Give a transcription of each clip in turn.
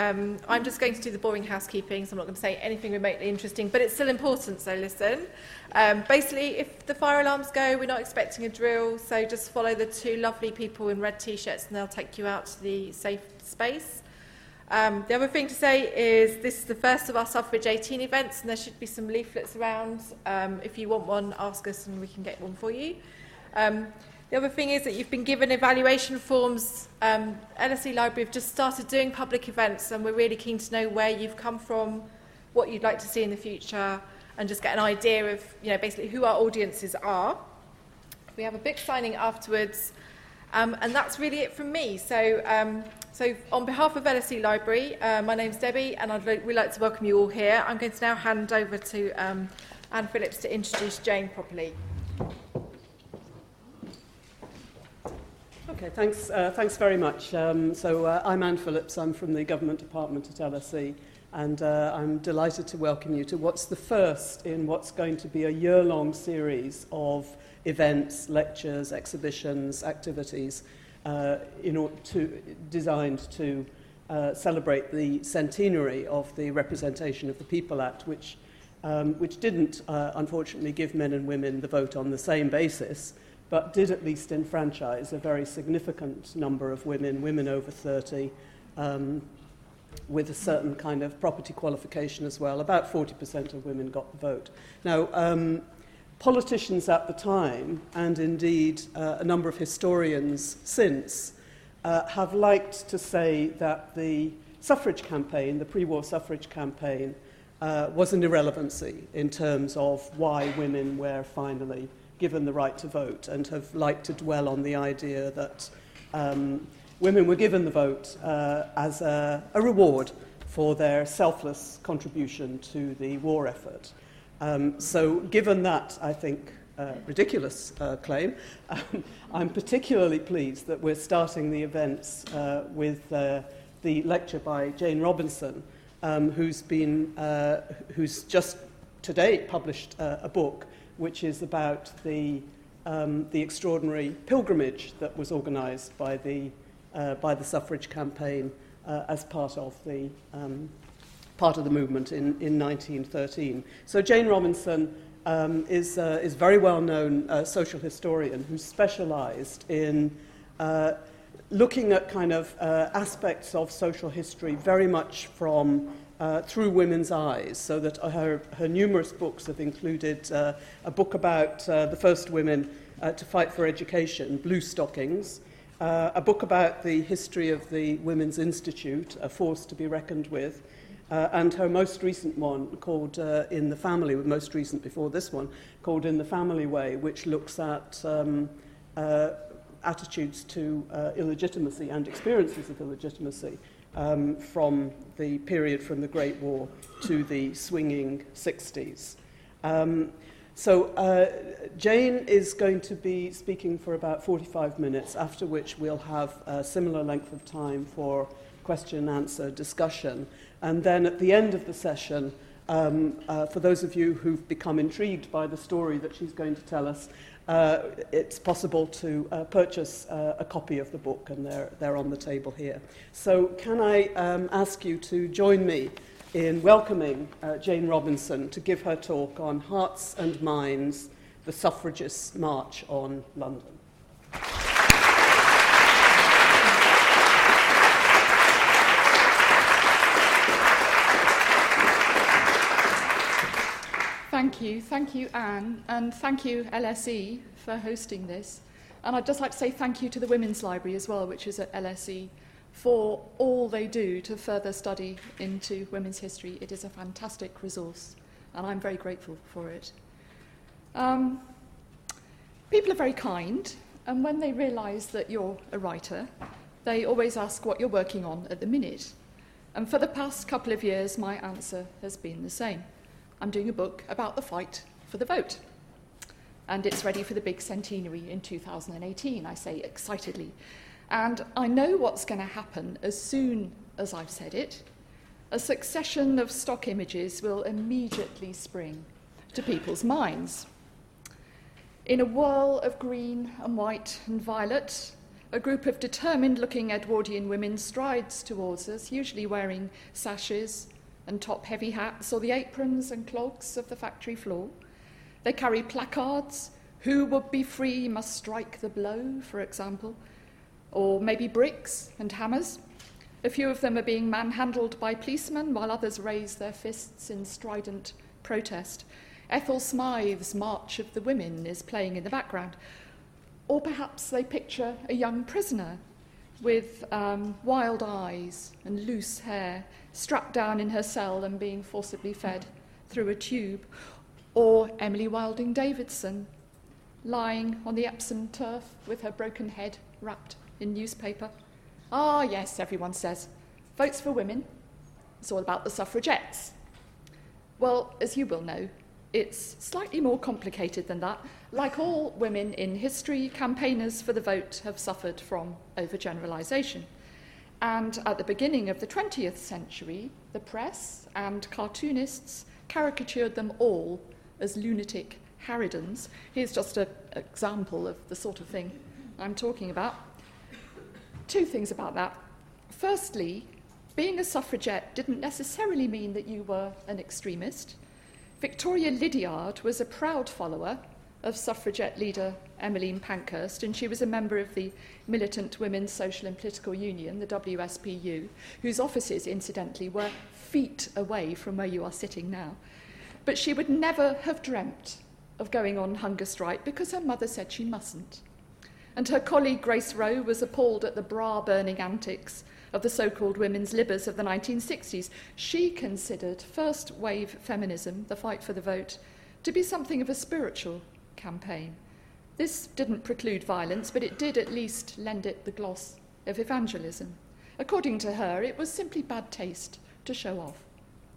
I'm just going to do the boring housekeeping, so I'm not going to say anything remotely interesting, but it's still important, so listen. Basically, if the fire alarms go, we're not expecting a drill, so just follow the two lovely people in red T-shirts and they'll take you out to the safe space. The other thing to say is this is the first of our Suffrage 18 events, and there should be some leaflets around. If you want one, ask us and we can get one for you. The other thing is that you've been given evaluation forms. LSE Library have just started doing public events, and we're really keen to know where you've come from, what you'd like to see in the future, and just get an idea of, basically who our audiences are. We have a book signing afterwards, and that's really it from me. So on behalf of LSE Library, my name's Debbie, and we'd like to welcome you all here. I'm going to now hand over to Anne Phillips to introduce Jane properly. Okay, thanks very much. I'm Anne Phillips. I'm from the Government Department at LSE, and I'm delighted to welcome you to what's the first in what's going to be a year-long series of events, lectures, exhibitions, activities designed to celebrate the centenary of the Representation of the People Act, which didn't, unfortunately, give men and women the vote on the same basis, but did at least enfranchise a very significant number of women over 30, with a certain kind of property qualification as well. About 40% of women got the vote. Now, politicians at the time, and indeed a number of historians since, have liked to say that the suffrage campaign, the pre-war suffrage campaign, was an irrelevancy in terms of why women were finally given the right to vote, and have liked to dwell on the idea that women were given the vote as a reward for their selfless contribution to the war effort. So given that, I think, ridiculous claim, I'm particularly pleased that we're starting the events with the lecture by Jane Robinson, who's just today published a book which is about the extraordinary pilgrimage that was organised by the suffrage campaign as part of the movement in 1913. So Jane Robinson is very well-known social historian who specialised in looking at kind of aspects of social history very much from through women's eyes, so that her numerous books have included a book about the first women to fight for education, Blue Stockings, a book about the history of the Women's Institute, a force to be reckoned with, and her most recent one called In the Family, most recent before this one, called In the Family Way, which looks at attitudes to illegitimacy and experiences of illegitimacy from the period from the Great War to the swinging 60s. Jane is going to be speaking for about 45 minutes, after which we'll have a similar length of time for question and answer discussion. And then at the end of the session, for those of you who've become intrigued by the story that she's going to tell us, it's possible to purchase a copy of the book, and they're on the table here. So can I ask you to join me in welcoming Jane Robinson to give her talk on Hearts and Minds, the Suffragists' March on London. Thank you, Anne, and thank you, LSE, for hosting this. And I'd just like to say thank you to the Women's Library as well, which is at LSE, for all they do to further study into women's history. It is a fantastic resource, and I'm very grateful for it. People are very kind, and when they realise that you're a writer, they always ask what you're working on at the minute. And for the past couple of years, my answer has been the same. I'm doing a book about the fight for the vote. And it's ready for the big centenary in 2018, I say excitedly. And I know what's going to happen as soon as I've said it. A succession of stock images will immediately spring to people's minds. In a whirl of green and white and violet, A group of determined-looking Edwardian women strides towards us, usually wearing sashes and top-heavy hats or the aprons and clogs of the factory floor. They carry placards, "Who would be free must strike the blow," for example, or maybe bricks and hammers. A few of them are being manhandled by policemen, while others raise their fists in strident protest. Ethel Smythe's March of the Women is playing in the background. Or perhaps they picture a young prisoner with wild eyes and loose hair, strapped down in her cell and being forcibly fed through a tube. Or Emily Wilding Davidson, lying on the Epsom turf with her broken head wrapped in newspaper. Ah, yes, everyone says, votes for women. It's all about the suffragettes. Well, as you will know, it's slightly more complicated than that. Like all women in history, campaigners for the vote have suffered from overgeneralisation. And at the beginning of the 20th century, the press and cartoonists caricatured them all as lunatic harridans. Here's just an example of the sort of thing I'm talking about. Two things about that. Firstly, being a suffragette didn't necessarily mean that you were an extremist. Victoria Lydiard was a proud follower of suffragette leader Emmeline Pankhurst, and she was a member of the Militant Women's Social and Political Union, the WSPU, whose offices, incidentally, were feet away from where you are sitting now. But she would never have dreamt of going on hunger strike because her mother said she mustn't. And her colleague Grace Rowe was appalled at the bra-burning antics of the so-called women's libbers of the 1960s. She considered first-wave feminism, the fight for the vote, to be something of a spiritual campaign. This didn't preclude violence, but it did at least lend it the gloss of evangelism. According to her, it was simply bad taste to show off.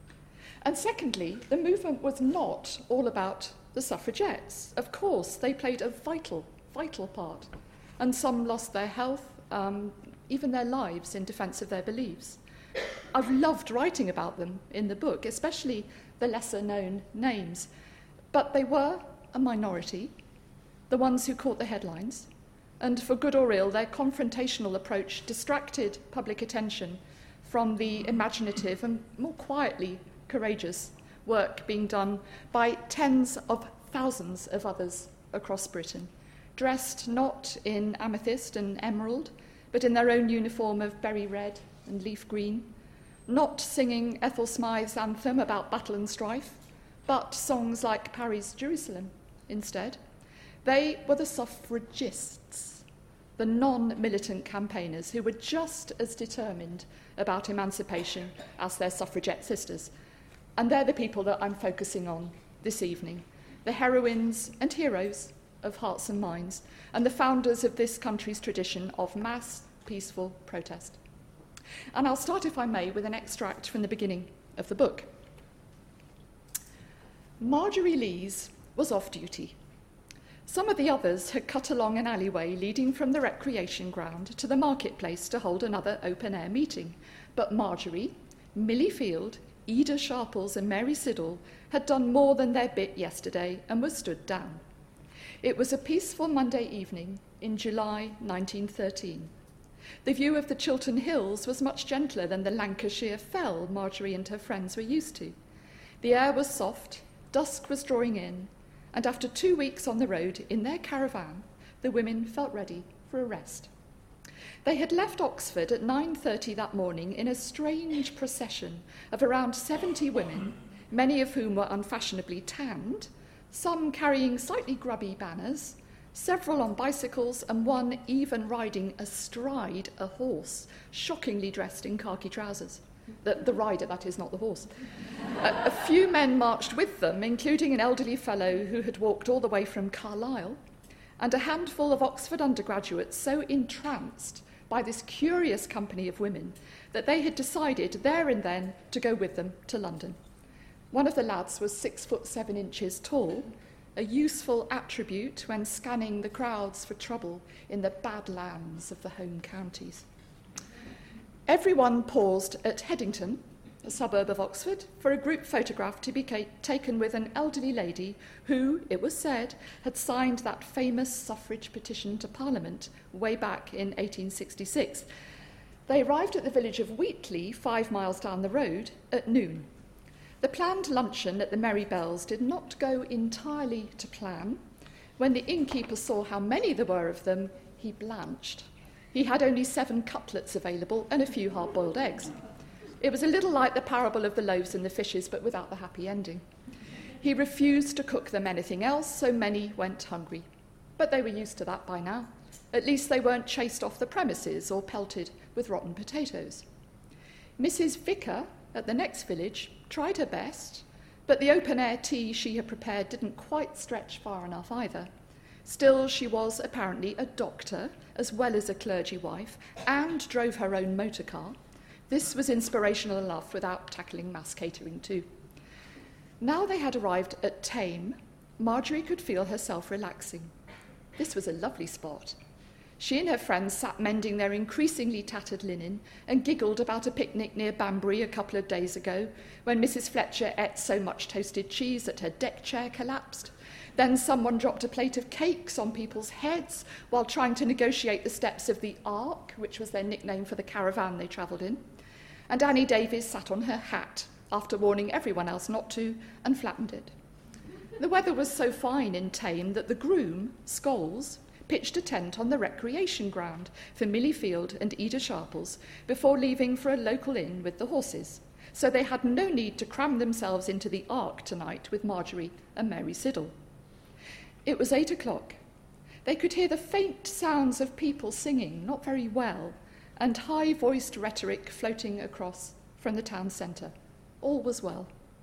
And secondly, the movement was not all about the suffragettes. Of course, they played a vital part, and some lost their health, even their lives, in defence of their beliefs. I've loved writing about them in the book, especially the lesser-known names. But they were a minority, the ones who caught the headlines, and for good or ill, their confrontational approach distracted public attention from the imaginative and more quietly courageous work being done by tens of thousands of others across Britain, dressed not in amethyst and emerald, but in their own uniform of berry red and leaf green, not singing Ethel Smythe's anthem about battle and strife, but songs like Parry's Jerusalem instead. They were the suffragists, the non-militant campaigners who were just as determined about emancipation as their suffragette sisters. And they're the people that I'm focusing on this evening, the heroines and heroes of Hearts and Minds, and the founders of this country's tradition of mass peaceful protest. And I'll start, if I may, with an extract from the beginning of the book. Marjorie Lees was off duty. Some of the others had cut along an alleyway leading from the recreation ground to the marketplace to hold another open-air meeting. But Marjorie, Millie Field, Ida Sharples and Mary Siddall had done more than their bit yesterday and were stood down. It was a peaceful Monday evening in July 1913. The view of the Chiltern Hills was much gentler than the Lancashire fell Marjorie and her friends were used to. The air was soft, dusk was drawing in, and after 2 weeks on the road in their caravan, the women felt ready for a rest. They had left Oxford at 9:30 that morning in a strange procession of around 70 women, many of whom were unfashionably tanned, some carrying slightly grubby banners, several on bicycles, and one even riding astride a horse, shockingly dressed in khaki trousers. The rider, that is, not the horse. A few men marched with them, including an elderly fellow who had walked all the way from Carlisle, and a handful of Oxford undergraduates so entranced by this curious company of women that they had decided there and then to go with them to London. One of the lads was 6'7" tall, a useful attribute when scanning the crowds for trouble in the badlands of the home counties. Everyone paused at Headington, a suburb of Oxford, for a group photograph to be taken with an elderly lady who, it was said, had signed that famous suffrage petition to Parliament way back in 1866. They arrived at the village of Wheatley, 5 miles down the road, at noon. The planned luncheon at the Merry Bells did not go entirely to plan. When the innkeeper saw how many there were of them, he blanched. He had only 7 cutlets available and a few hard-boiled eggs. It was a little like the parable of the loaves and the fishes, but without the happy ending. He refused to cook them anything else, so many went hungry. But they were used to that by now. At least they weren't chased off the premises or pelted with rotten potatoes. Mrs. Vicar, at the next village, tried her best, but the open-air tea she had prepared didn't quite stretch far enough either. Still, she was apparently a doctor, as well as a clergy wife, and drove her own motor car. This was inspirational enough without tackling mass catering too. Now they had arrived at Thame, Marjorie could feel herself relaxing. This was a lovely spot. She and her friends sat mending their increasingly tattered linen and giggled about a picnic near Banbury a couple of days ago when Mrs. Fletcher ate so much toasted cheese that her deck chair collapsed. Then someone dropped a plate of cakes on people's heads while trying to negotiate the steps of the Ark, which was their nickname for the caravan they travelled in. And Annie Davies sat on her hat after warning everyone else not to and flattened it. The weather was so fine in Thame that the groom, Scholes, pitched a tent on the recreation ground for Millie Field and Eda Sharples before leaving for a local inn with the horses, so they had no need to cram themselves into the Ark tonight with Marjorie and Mary Siddle. It was 8 o'clock. They could hear the faint sounds of people singing, not very well, and high-voiced rhetoric floating across from the town centre. All was well.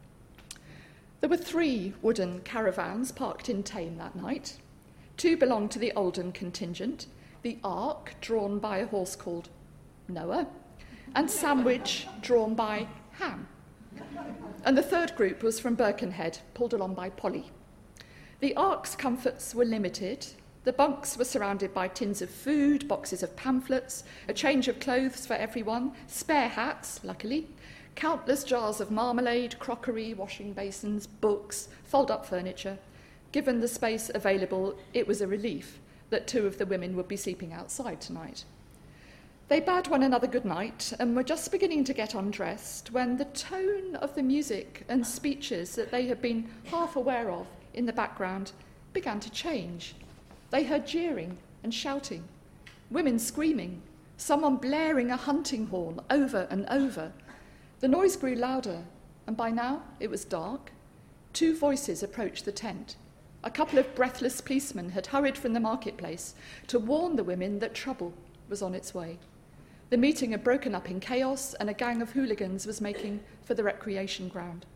There were 3 wooden caravans parked in Thame that night. 2 belonged to the Oldham contingent, the Ark, drawn by a horse called Noah, and Sandwich, drawn by Ham. And the 3rd group was from Birkenhead, pulled along by Polly. The Ark's comforts were limited. The bunks were surrounded by tins of food, boxes of pamphlets, a change of clothes for everyone, spare hats, luckily, countless jars of marmalade, crockery, washing basins, books, fold-up furniture. Given the space available, it was a relief that 2 of the women would be sleeping outside tonight. They bade one another good night and were just beginning to get undressed when the tone of the music and speeches that they had been half aware of in the background began to change. They heard jeering and shouting, women screaming, someone blaring a hunting horn over and over. The noise grew louder, and by now it was dark. 2 voices approached the tent. A couple of breathless policemen had hurried from the marketplace to warn the women that trouble was on its way. The meeting had broken up in chaos, and a gang of hooligans was making for the recreation ground.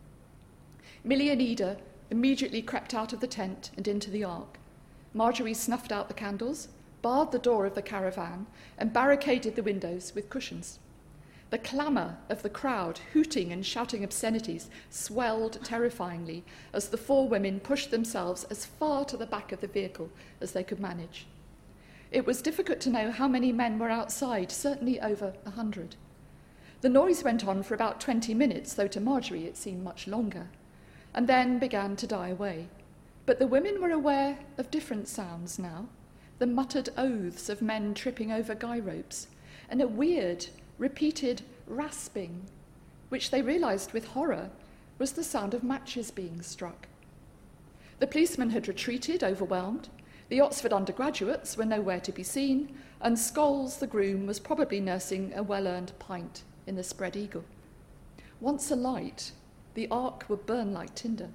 Millie and Eda immediately crept out of the tent and into the Ark. Marjorie snuffed out the candles, barred the door of the caravan, and barricaded the windows with cushions. The clamour of the crowd, hooting and shouting obscenities, swelled terrifyingly as the 4 women pushed themselves as far to the back of the vehicle as they could manage. It was difficult to know how many men were outside, certainly over 100. The noise went on for about 20 minutes, though to Marjorie it seemed much longer, and then began to die away. But the women were aware of different sounds now, the muttered oaths of men tripping over guy ropes, and a weird, repeated rasping, which they realised with horror was the sound of matches being struck. The policemen had retreated, overwhelmed. The Oxford undergraduates were nowhere to be seen, and Scholes, the groom, was probably nursing a well-earned pint in the Spread Eagle. Once alight, the Ark would burn like tinder.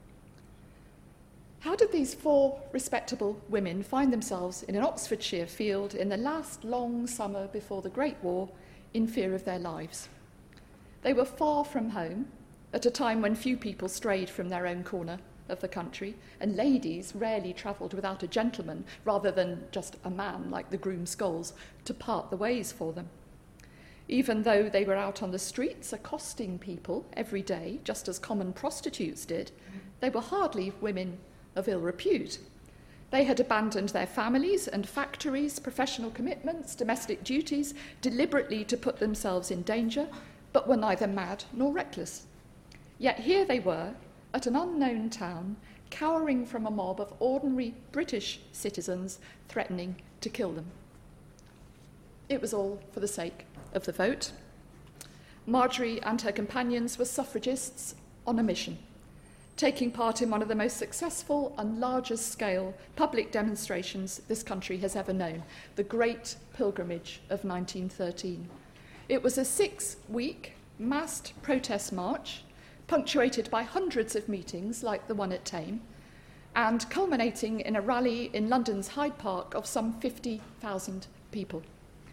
How did these 4 respectable women find themselves in an Oxfordshire field in the last long summer before the Great War in fear of their lives? They were far from home, at a time when few people strayed from their own corner of the country, and ladies rarely travelled without a gentleman, rather than just a man like the groom Scholes, to part the ways for them. Even though they were out on the streets accosting people every day, just as common prostitutes did, they were hardly women of ill repute. They had abandoned their families and factories, professional commitments, domestic duties, deliberately to put themselves in danger, but were neither mad nor reckless. Yet here they were, at an unknown town, cowering from a mob of ordinary British citizens threatening to kill them. It was all for the sake of the vote. Marjorie and her companions were suffragists on a mission, taking part in one of the most successful and largest scale public demonstrations this country has ever known, the Great Pilgrimage of 1913. It was a 6-week massed protest march, punctuated by hundreds of meetings like the one at Thame, and culminating in a rally in London's Hyde Park of some 50,000 people.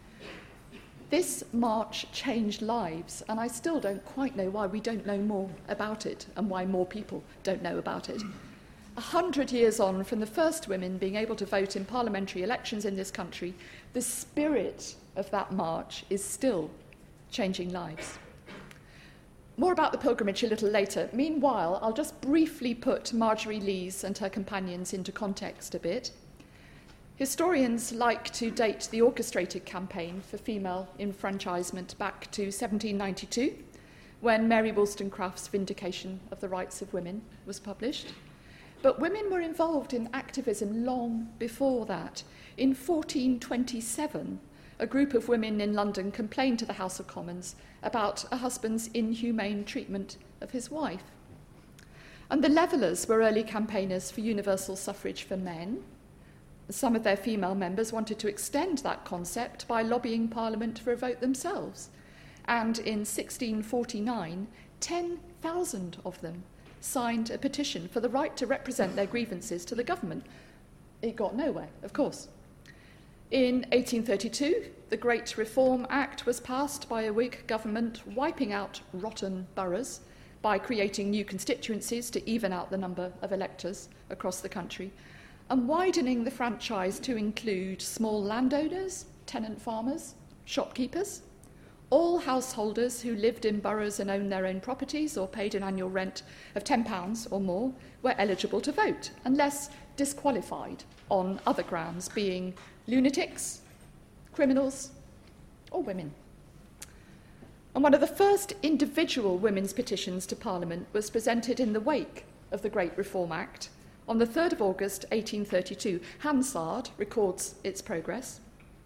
This march changed lives, and I still don't quite know why we don't know more about it and why more people don't know about it. 100 years on from the first women being able to vote in parliamentary elections in this country, the spirit of that march is still changing lives. More about the pilgrimage a little later. Meanwhile, I'll just briefly put Marjorie Lees and her companions into context a bit. Historians like to date the orchestrated campaign for female enfranchisement back to 1792, when Mary Wollstonecraft's Vindication of the Rights of Women was published. But women were involved in activism long before that. In 1427, a group of women in London complained to the House of Commons about a husband's inhumane treatment of his wife. And the Levellers were early campaigners for universal suffrage for men. Some of their female members wanted to extend that concept by lobbying Parliament for a vote themselves. And in 1649, 10,000 of them signed a petition for the right to represent their grievances to the government. It got nowhere, of course. In 1832, the Great Reform Act was passed by a Whig government, wiping out rotten boroughs by creating new constituencies to even out the number of electors across the country, and widening the franchise to include small landowners, tenant farmers, shopkeepers, all householders who lived in boroughs and owned their own properties or paid an annual rent of £10 or more were eligible to vote, unless disqualified on other grounds, being lunatics, criminals, or women. And one of the first individual women's petitions to Parliament was presented in the wake of the Great Reform Act on the 3rd of August 1832. Hansard records its progress.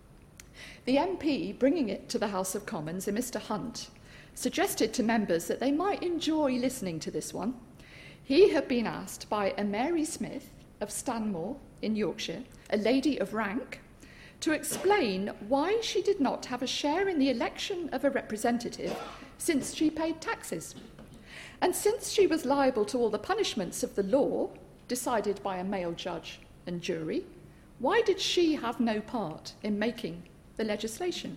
The MP bringing it to the House of Commons, a Mr. Hunt, suggested to members that they might enjoy listening to this one. He had been asked by a Mary Smith of Stanmore in Yorkshire, a lady of rank, to explain why she did not have a share in the election of a representative since she paid taxes. And since she was liable to all the punishments of the law, decided by a male judge and jury, why did she have no part in making the legislation?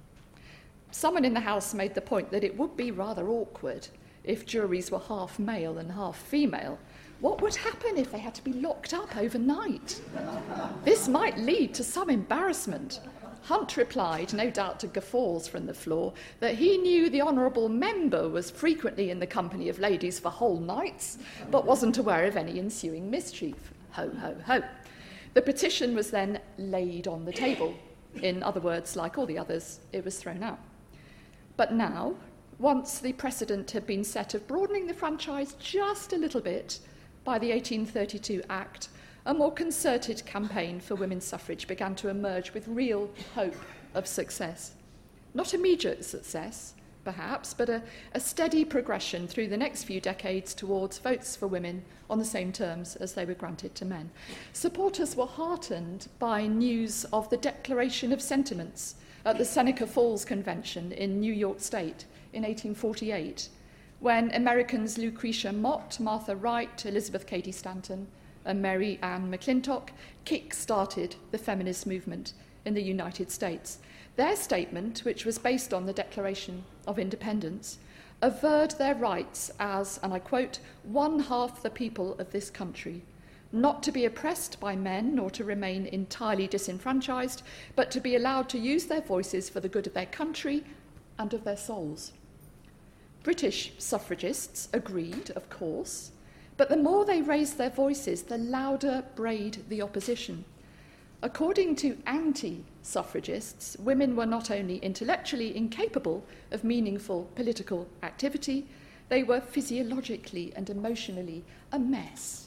Someone in the House made the point that it would be rather awkward if juries were half male and half female. What would happen if they had to be locked up overnight? This might lead to some embarrassment. Hunt replied, no doubt to guffaws from the floor, that he knew the honourable member was frequently in the company of ladies for whole nights, but wasn't aware of any ensuing mischief. Ho, ho, ho. The petition was then laid on the table. In other words, like all the others, it was thrown out. But now, once the precedent had been set of broadening the franchise just a little bit by the 1832 Act, a more concerted campaign for women's suffrage began to emerge with real hope of success. Not immediate success, perhaps, but a steady progression through the next few decades towards votes for women on the same terms as they were granted to men. Supporters were heartened by news of the Declaration of Sentiments at the Seneca Falls Convention in New York State in 1848, when Americans Lucretia Mott, Martha Wright, Elizabeth Cady Stanton, and Mary Ann McClintock kick-started the feminist movement in the United States. Their statement, which was based on the Declaration of Independence, averred their rights as, and I quote, one half the people of this country, not to be oppressed by men nor to remain entirely disenfranchised, but to be allowed to use their voices for the good of their country and of their souls. British suffragists agreed, of course, but the more they raised their voices, the louder brayed the opposition. According to anti-suffragists, women were not only intellectually incapable of meaningful political activity, they were physiologically and emotionally a mess.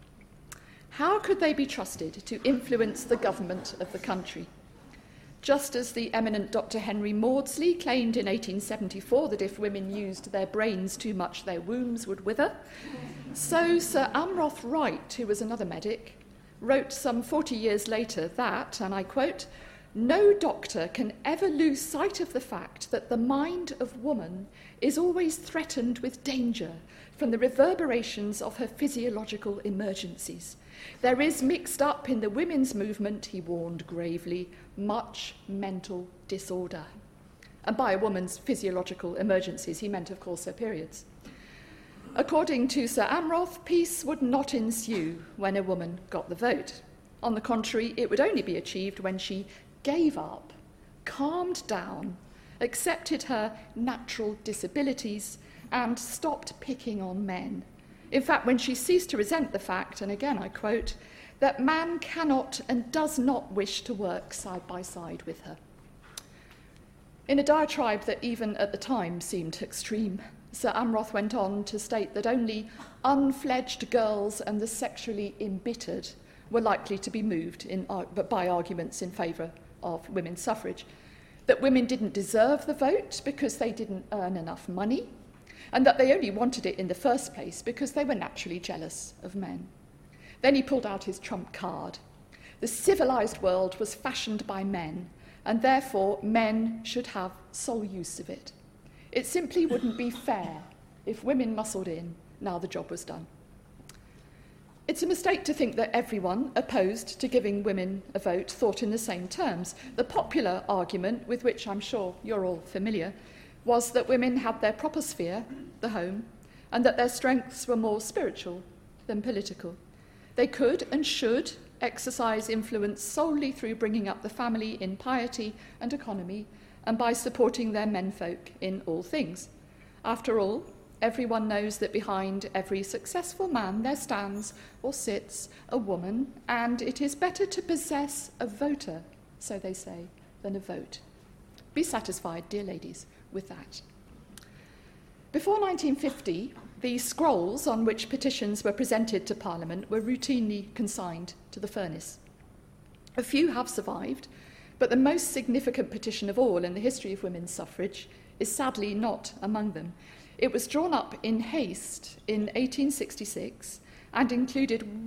How could they be trusted to influence the government of the country? Just as the eminent Dr. Henry Maudsley claimed in 1874 that if women used their brains too much, their wombs would wither, so Sir Amroth Wright, who was another medic, wrote some 40 years later that, and I quote, "No doctor can ever lose sight of the fact that the mind of woman is always threatened with danger from the reverberations of her physiological emergencies. There is mixed up in the women's movement," he warned gravely, "much mental disorder." And by a woman's physiological emergencies, he meant, of course, her periods. According to Sir Amroth, peace would not ensue when a woman got the vote. On the contrary, it would only be achieved when she gave up, calmed down, accepted her natural disabilities, and stopped picking on men. In fact, when she ceased to resent the fact, and again I quote, that man cannot and does not wish to work side by side with her. In a diatribe that even at the time seemed extreme, Sir Amroth went on to state that only unfledged girls and the sexually embittered were likely to be moved by arguments in favour of women's suffrage, that women didn't deserve the vote because they didn't earn enough money, and that they only wanted it in the first place because they were naturally jealous of men. Then he pulled out his trump card. The civilised world was fashioned by men, and therefore men should have sole use of it. It simply wouldn't be fair if women muscled in now the job was done. It's a mistake to think that everyone opposed to giving women a vote thought in the same terms. The popular argument, with which I'm sure you're all familiar, was that women had their proper sphere, the home, and that their strengths were more spiritual than political. They could and should exercise influence solely through bringing up the family in piety and economy, and by supporting their menfolk in all things. After all, everyone knows that behind every successful man there stands or sits a woman, and it is better to possess a voter, so they say, than a vote. Be satisfied, dear ladies, with that. Before 1950, the scrolls on which petitions were presented to Parliament were routinely consigned to the furnace. A few have survived, but the most significant petition of all in the history of women's suffrage is sadly not among them. It was drawn up in haste in 1866 and included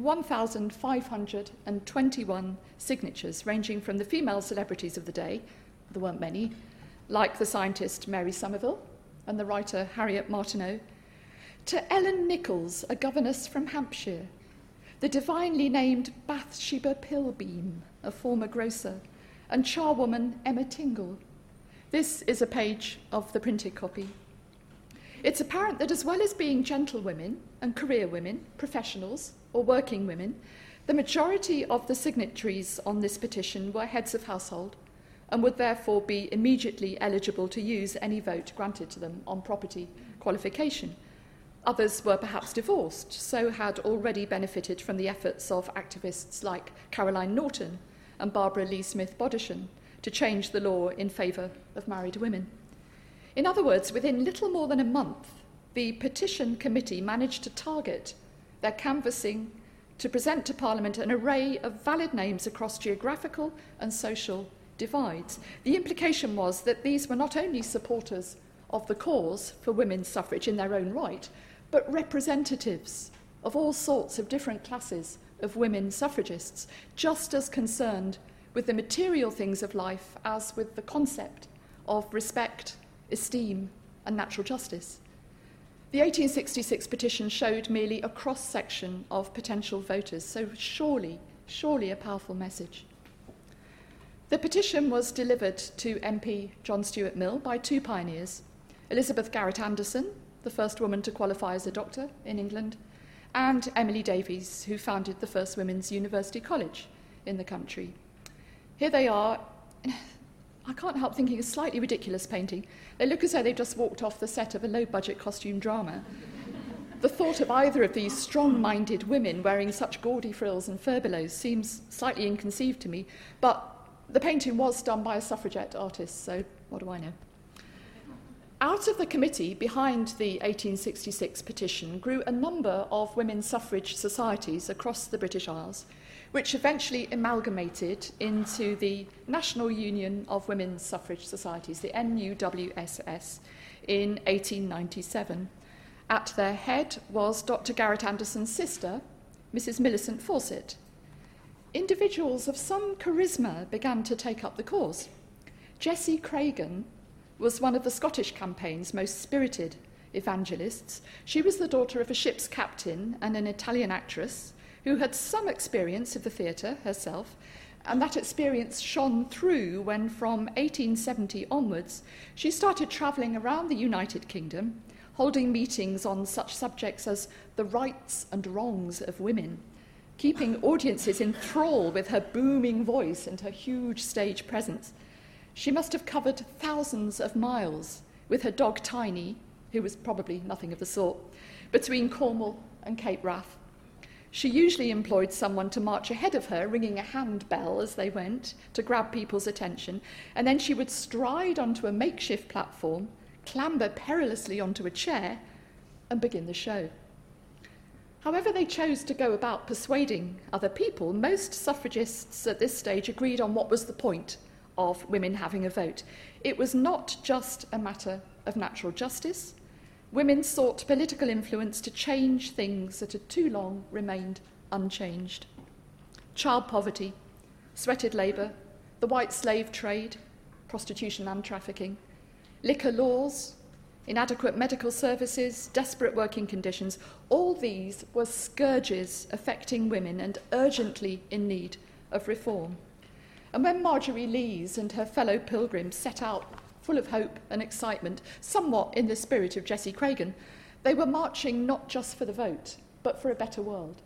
1,521 signatures, ranging from the female celebrities of the day, there weren't many, like the scientist Mary Somerville and the writer Harriet Martineau, to Ellen Nichols, a governess from Hampshire, the divinely named Bathsheba Pilbeam, a former grocer, and charwoman Emma Tingle. This is a page of the printed copy. It's apparent that as well as being gentlewomen and career women, professionals or working women, the majority of the signatories on this petition were heads of household and would therefore be immediately eligible to use any vote granted to them on property qualification. Others were perhaps divorced, so had already benefited from the efforts of activists like Caroline Norton and Barbara Lee Smith Bodishan to change the law in favour of married women. In other words, within little more than a month, the petition committee managed to target their canvassing to present to Parliament an array of valid names across geographical and social divides. The implication was that these were not only supporters of the cause for women's suffrage in their own right, but representatives of all sorts of different classes of women suffragists, just as concerned with the material things of life as with the concept of respect, esteem, and natural justice. The 1866 petition showed merely a cross-section of potential voters, so surely a powerful message. The petition was delivered to MP John Stuart Mill by two pioneers, Elizabeth Garrett Anderson, the first woman to qualify as a doctor in England, and Emily Davies, who founded the first women's university college in the country. Here they are. I can't help thinking a slightly ridiculous painting. They look as though they've just walked off the set of a low-budget costume drama. The thought of either of these strong-minded women wearing such gaudy frills and furbelows seems slightly inconceived to me, but the painting was done by a suffragette artist, so what do I know? Out of the committee behind the 1866 petition grew a number of women's suffrage societies across the British Isles, which eventually amalgamated into the National Union of Women's Suffrage Societies, the NUWSS, in 1897. At their head was Dr. Garrett Anderson's sister, Mrs. Millicent Fawcett. Individuals of some charisma began to take up the cause. Jessie Craigan was one of the Scottish campaign's most spirited evangelists. She was the daughter of a ship's captain and an Italian actress who had some experience of the theatre herself, and that experience shone through when from 1870 onwards she started travelling around the United Kingdom, holding meetings on such subjects as the rights and wrongs of women, keeping audiences in thrall with her booming voice and her huge stage presence. She must have covered thousands of miles with her dog Tiny, who was probably nothing of the sort, between Cornwall and Cape Wrath. She usually employed someone to march ahead of her, ringing a handbell as they went to grab people's attention, and then she would stride onto a makeshift platform, clamber perilously onto a chair, and begin the show. However they chose to go about persuading other people, most suffragists at this stage agreed on what was the point of women having a vote. It was not just a matter of natural justice. Women sought political influence to change things that had too long remained unchanged. Child poverty, sweated labour, the white slave trade, prostitution and trafficking, liquor laws, inadequate medical services, desperate working conditions, all these were scourges affecting women and urgently in need of reform. And when Marjorie Lees and her fellow pilgrims set out full of hope and excitement, somewhat in the spirit of Jessie Craigan, they were marching not just for the vote, but for a better world.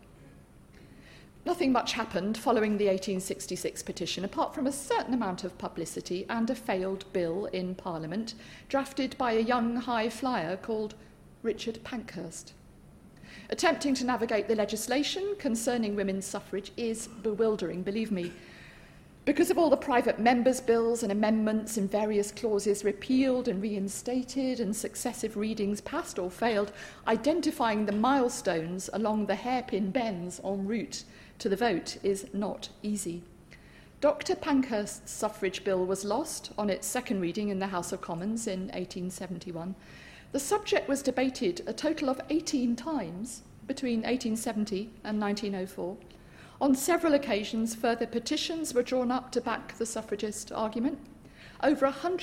Nothing much happened following the 1866 petition, apart from a certain amount of publicity and a failed bill in Parliament, drafted by a young high flyer called Richard Pankhurst. Attempting to navigate the legislation concerning women's suffrage is bewildering, believe me, because of all the private members' bills and amendments in various clauses repealed and reinstated and successive readings passed or failed, identifying the milestones along the hairpin bends en route to the vote is not easy. Dr. Pankhurst's suffrage bill was lost on its second reading in the House of Commons in 1871. The subject was debated a total of 18 times between 1870 and 1904. On several occasions, further petitions were drawn up to back the suffragist argument. Over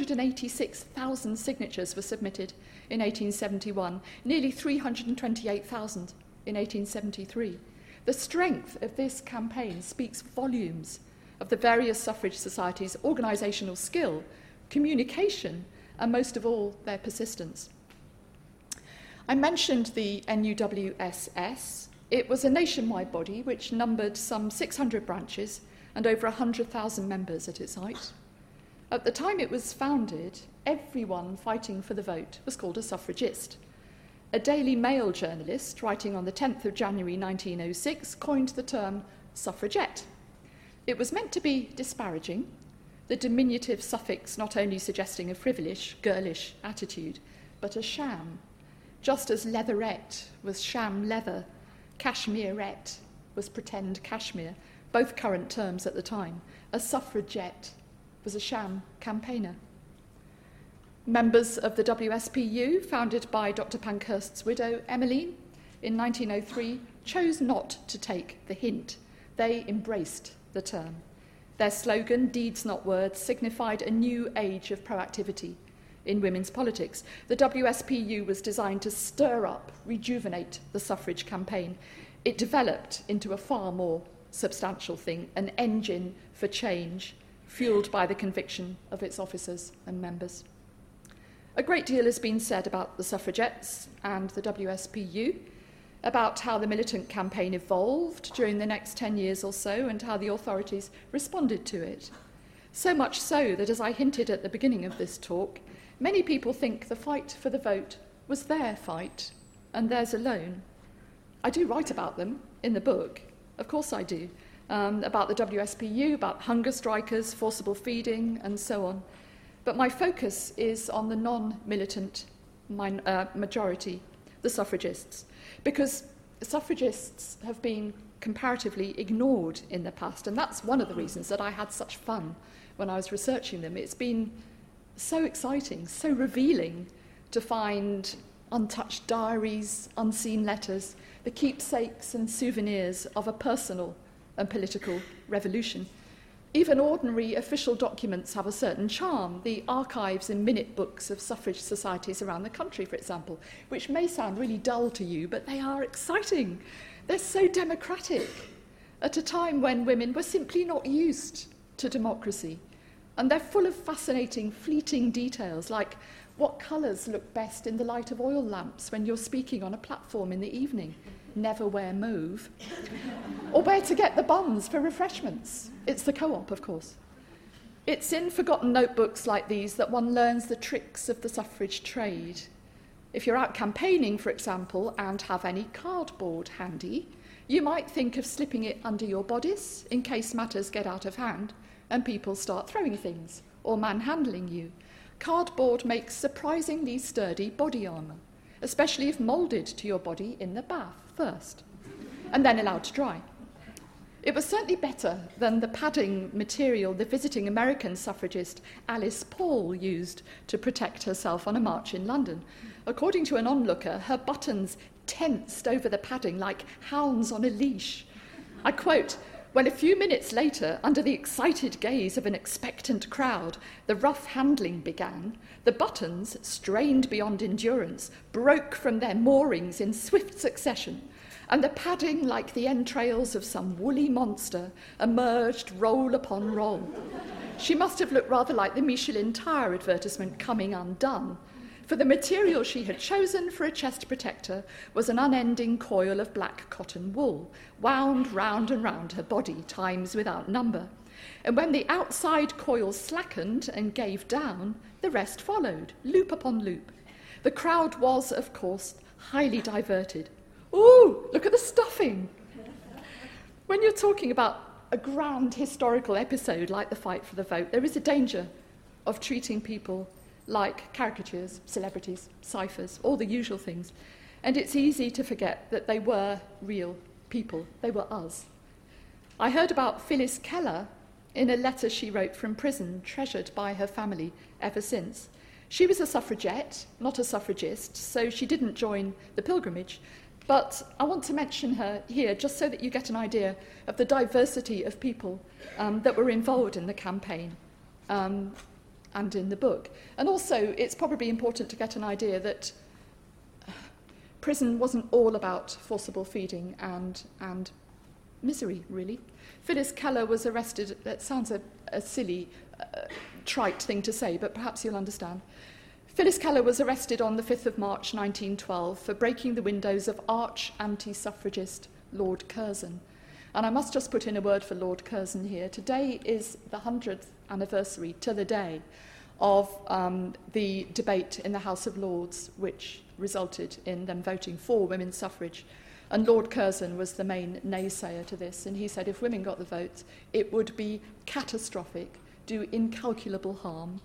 186,000 signatures were submitted in 1871, nearly 328,000 in 1873. The strength of this campaign speaks volumes of the various suffrage societies' organisational skill, communication, and most of all, their persistence. I mentioned the NUWSS. It was a nationwide body which numbered some 600 branches and over 100,000 members at its height. At the time it was founded, everyone fighting for the vote was called a suffragist. A Daily Mail journalist, writing on the 10th of January 1906, coined the term suffragette. It was meant to be disparaging, the diminutive suffix not only suggesting a frivolous, girlish attitude, but a sham, just as leatherette was sham leather, cashmerette was pretend cashmere, both current terms at the time. A suffragette was a sham campaigner. Members of the WSPU, founded by Dr. Pankhurst's widow, Emmeline, in 1903, chose not to take the hint. They embraced the term. Their slogan, "Deeds not words," signified a new age of proactivity in women's politics. The WSPU was designed to stir up, rejuvenate the suffrage campaign. It developed into a far more substantial thing, an engine for change, fuelled by the conviction of its officers and members. A great deal has been said about the suffragettes and the WSPU, about how the militant campaign evolved during the next 10 years or so and how the authorities responded to it. So much so that, as I hinted at the beginning of this talk, many people think the fight for the vote was their fight and theirs alone. I do write about them in the book, of course I do, about the WSPU, about hunger strikers, forcible feeding, and so on. But my focus is on the non-militant majority, the suffragists, because suffragists have been comparatively ignored in the past, and that's one of the reasons that I had such fun when I was researching them. It's been so exciting, so revealing to find untouched diaries, unseen letters, the keepsakes and souvenirs of a personal and political revolution. Even ordinary official documents have a certain charm. The archives and minute books of suffrage societies around the country, for example, which may sound really dull to you, but they are exciting. They're so democratic at a time when women were simply not used to democracy. And they're full of fascinating, fleeting details, like what colours look best in the light of oil lamps when you're speaking on a platform in the evening. Never wear mauve. Or where to get the buns for refreshments. It's the Co-op, of course. It's in forgotten notebooks like these that one learns the tricks of the suffrage trade. If you're out campaigning, for example, and have any cardboard handy, you might think of slipping it under your bodice in case matters get out of hand and people start throwing things or manhandling you. Cardboard makes surprisingly sturdy body armour, especially if moulded to your body in the bath first, and then allowed to dry. It was certainly better than the padding material the visiting American suffragist Alice Paul used to protect herself on a march in London. According to an onlooker, her buttons tensed over the padding like hounds on a leash. I quote, "When a few minutes later, under the excited gaze of an expectant crowd, the rough handling began, the buttons, strained beyond endurance, broke from their moorings in swift succession, and the padding, like the entrails of some woolly monster, emerged roll upon roll." She must have looked rather like the Michelin tire advertisement coming undone, for the material she had chosen for a chest protector was an unending coil of black cotton wool, wound round and round her body, times without number. And when the outside coil slackened and gave down, the rest followed, loop upon loop. The crowd was, of course, highly diverted. Ooh, look at the stuffing! When you're talking about a grand historical episode like the fight for the vote, there is a danger of treating people like caricatures, celebrities, ciphers, all the usual things. And it's easy to forget that they were real people. They were us. I heard about Phyllis Keller in a letter she wrote from prison, treasured by her family ever since. She was a suffragette, not a suffragist, so she didn't join the pilgrimage. But I want to mention her here just so that you get an idea of the diversity of people that were involved in the campaign. And in the book. And also, it's probably important to get an idea that prison wasn't all about forcible feeding and misery, really. Phyllis Keller was arrested. That sounds a silly, trite thing to say, but perhaps you'll understand. Phyllis Keller was arrested on the 5th of March 1912 for breaking the windows of arch anti-suffragist Lord Curzon. And I must just put in a word for Lord Curzon here. Today is the 100th anniversary to the day of the debate in the House of Lords, which resulted in them voting for women's suffrage. And Lord Curzon was the main naysayer to this, and he said if women got the vote, it would be catastrophic, do incalculable harm.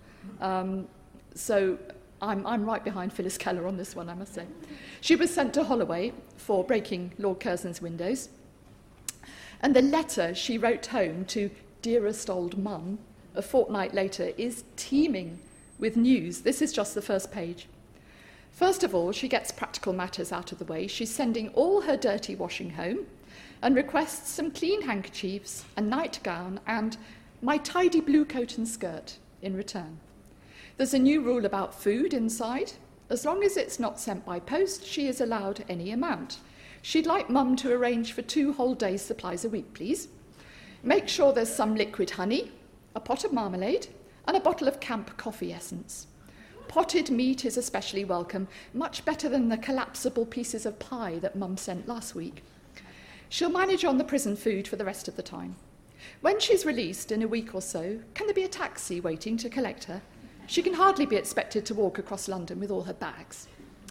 So I'm right behind Phyllis Keller on this one, I must say. She was sent to Holloway for breaking Lord Curzon's windows, and the letter she wrote home to dearest old mum a fortnight later is teeming with news. This is just the first page. First of all, she gets practical matters out of the way. She's sending all her dirty washing home and requests some clean handkerchiefs, a nightgown, and my tidy blue coat and skirt in return. There's a new rule about food inside. As long as it's not sent by post, she is allowed any amount. She'd like Mum to arrange for 2 whole days' supplies a week, please. Make sure there's some liquid honey, a pot of marmalade, and a bottle of camp coffee essence. Potted meat is especially welcome, much better than the collapsible pieces of pie that Mum sent last week. She'll manage on the prison food for the rest of the time. When she's released in a week or so, can there be a taxi waiting to collect her? She can hardly be expected to walk across London with all her bags.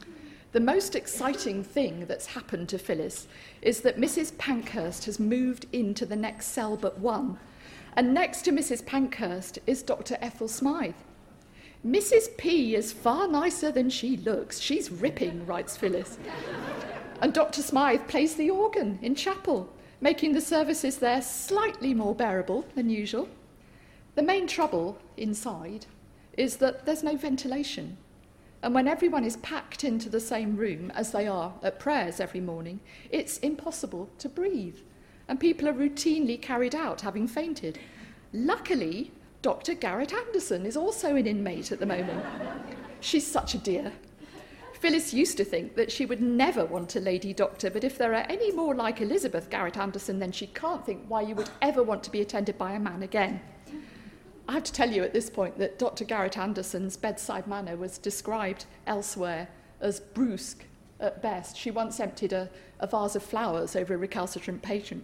The most exciting thing that's happened to Phyllis is that Mrs. Pankhurst has moved into the next cell but one. And next to Mrs. Pankhurst is Dr. Ethel Smythe. Mrs. P is far nicer than she looks. She's ripping, writes Phyllis. And Dr. Smythe plays the organ in chapel, making the services there slightly more bearable than usual. The main trouble inside is that there's no ventilation. And when everyone is packed into the same room, as they are at prayers every morning, it's impossible to breathe. And people are routinely carried out having fainted. Luckily, Dr. Garrett Anderson is also an inmate at the moment. She's such a dear. Phyllis used to think that she would never want a lady doctor, but if there are any more like Elizabeth Garrett Anderson, then she can't think why you would ever want to be attended by a man again. I have to tell you at this point that Dr. Garrett Anderson's bedside manner was described elsewhere as brusque at best. She once emptied a vase of flowers over a recalcitrant patient.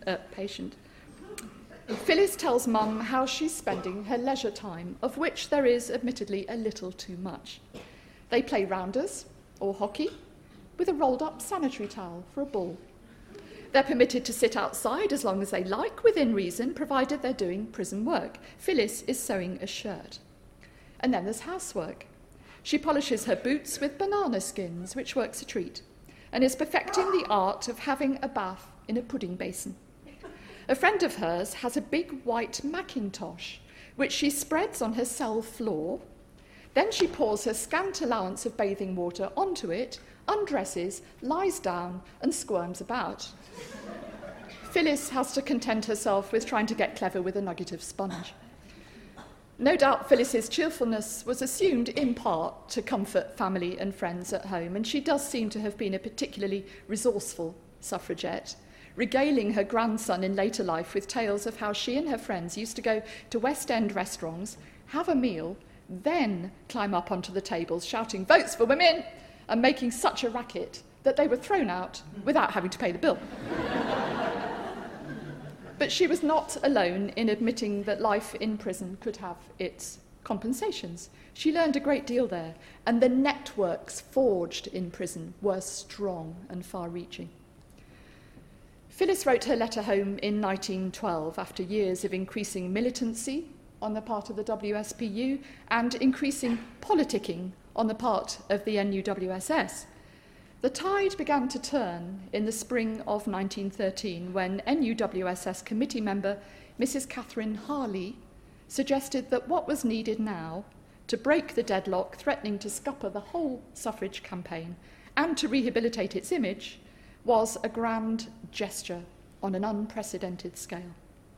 Phyllis tells Mum how she's spending her leisure time, of which there is admittedly a little too much. They play rounders or hockey with a rolled-up sanitary towel for a ball. They're permitted to sit outside as long as they like, within reason, provided they're doing prison work. Phyllis is sewing a shirt. And then there's housework. She polishes her boots with banana skins, which works a treat, and is perfecting the art of having a bath in a pudding basin. A friend of hers has a big white Macintosh, which she spreads on her cell floor. Then she pours her scant allowance of bathing water onto it, undresses, lies down, and squirms about. Phyllis has to content herself with trying to get clever with a nugget of sponge. No doubt Phyllis's cheerfulness was assumed in part to comfort family and friends at home, and she does seem to have been a particularly resourceful suffragette, regaling her grandson in later life with tales of how she and her friends used to go to West End restaurants, have a meal, then climb up onto the tables shouting "Votes for women!" and making such a racket that they were thrown out without having to pay the bill. But she was not alone in admitting that life in prison could have its compensations. She learned a great deal there, and the networks forged in prison were strong and far-reaching. Phyllis wrote her letter home in 1912 after years of increasing militancy on the part of the WSPU and increasing politicking on the part of the NUWSS. The tide began to turn in the spring of 1913 when NUWSS committee member Mrs. Catherine Harley suggested that what was needed now to break the deadlock threatening to scupper the whole suffrage campaign and to rehabilitate its image was a grand gesture on an unprecedented scale.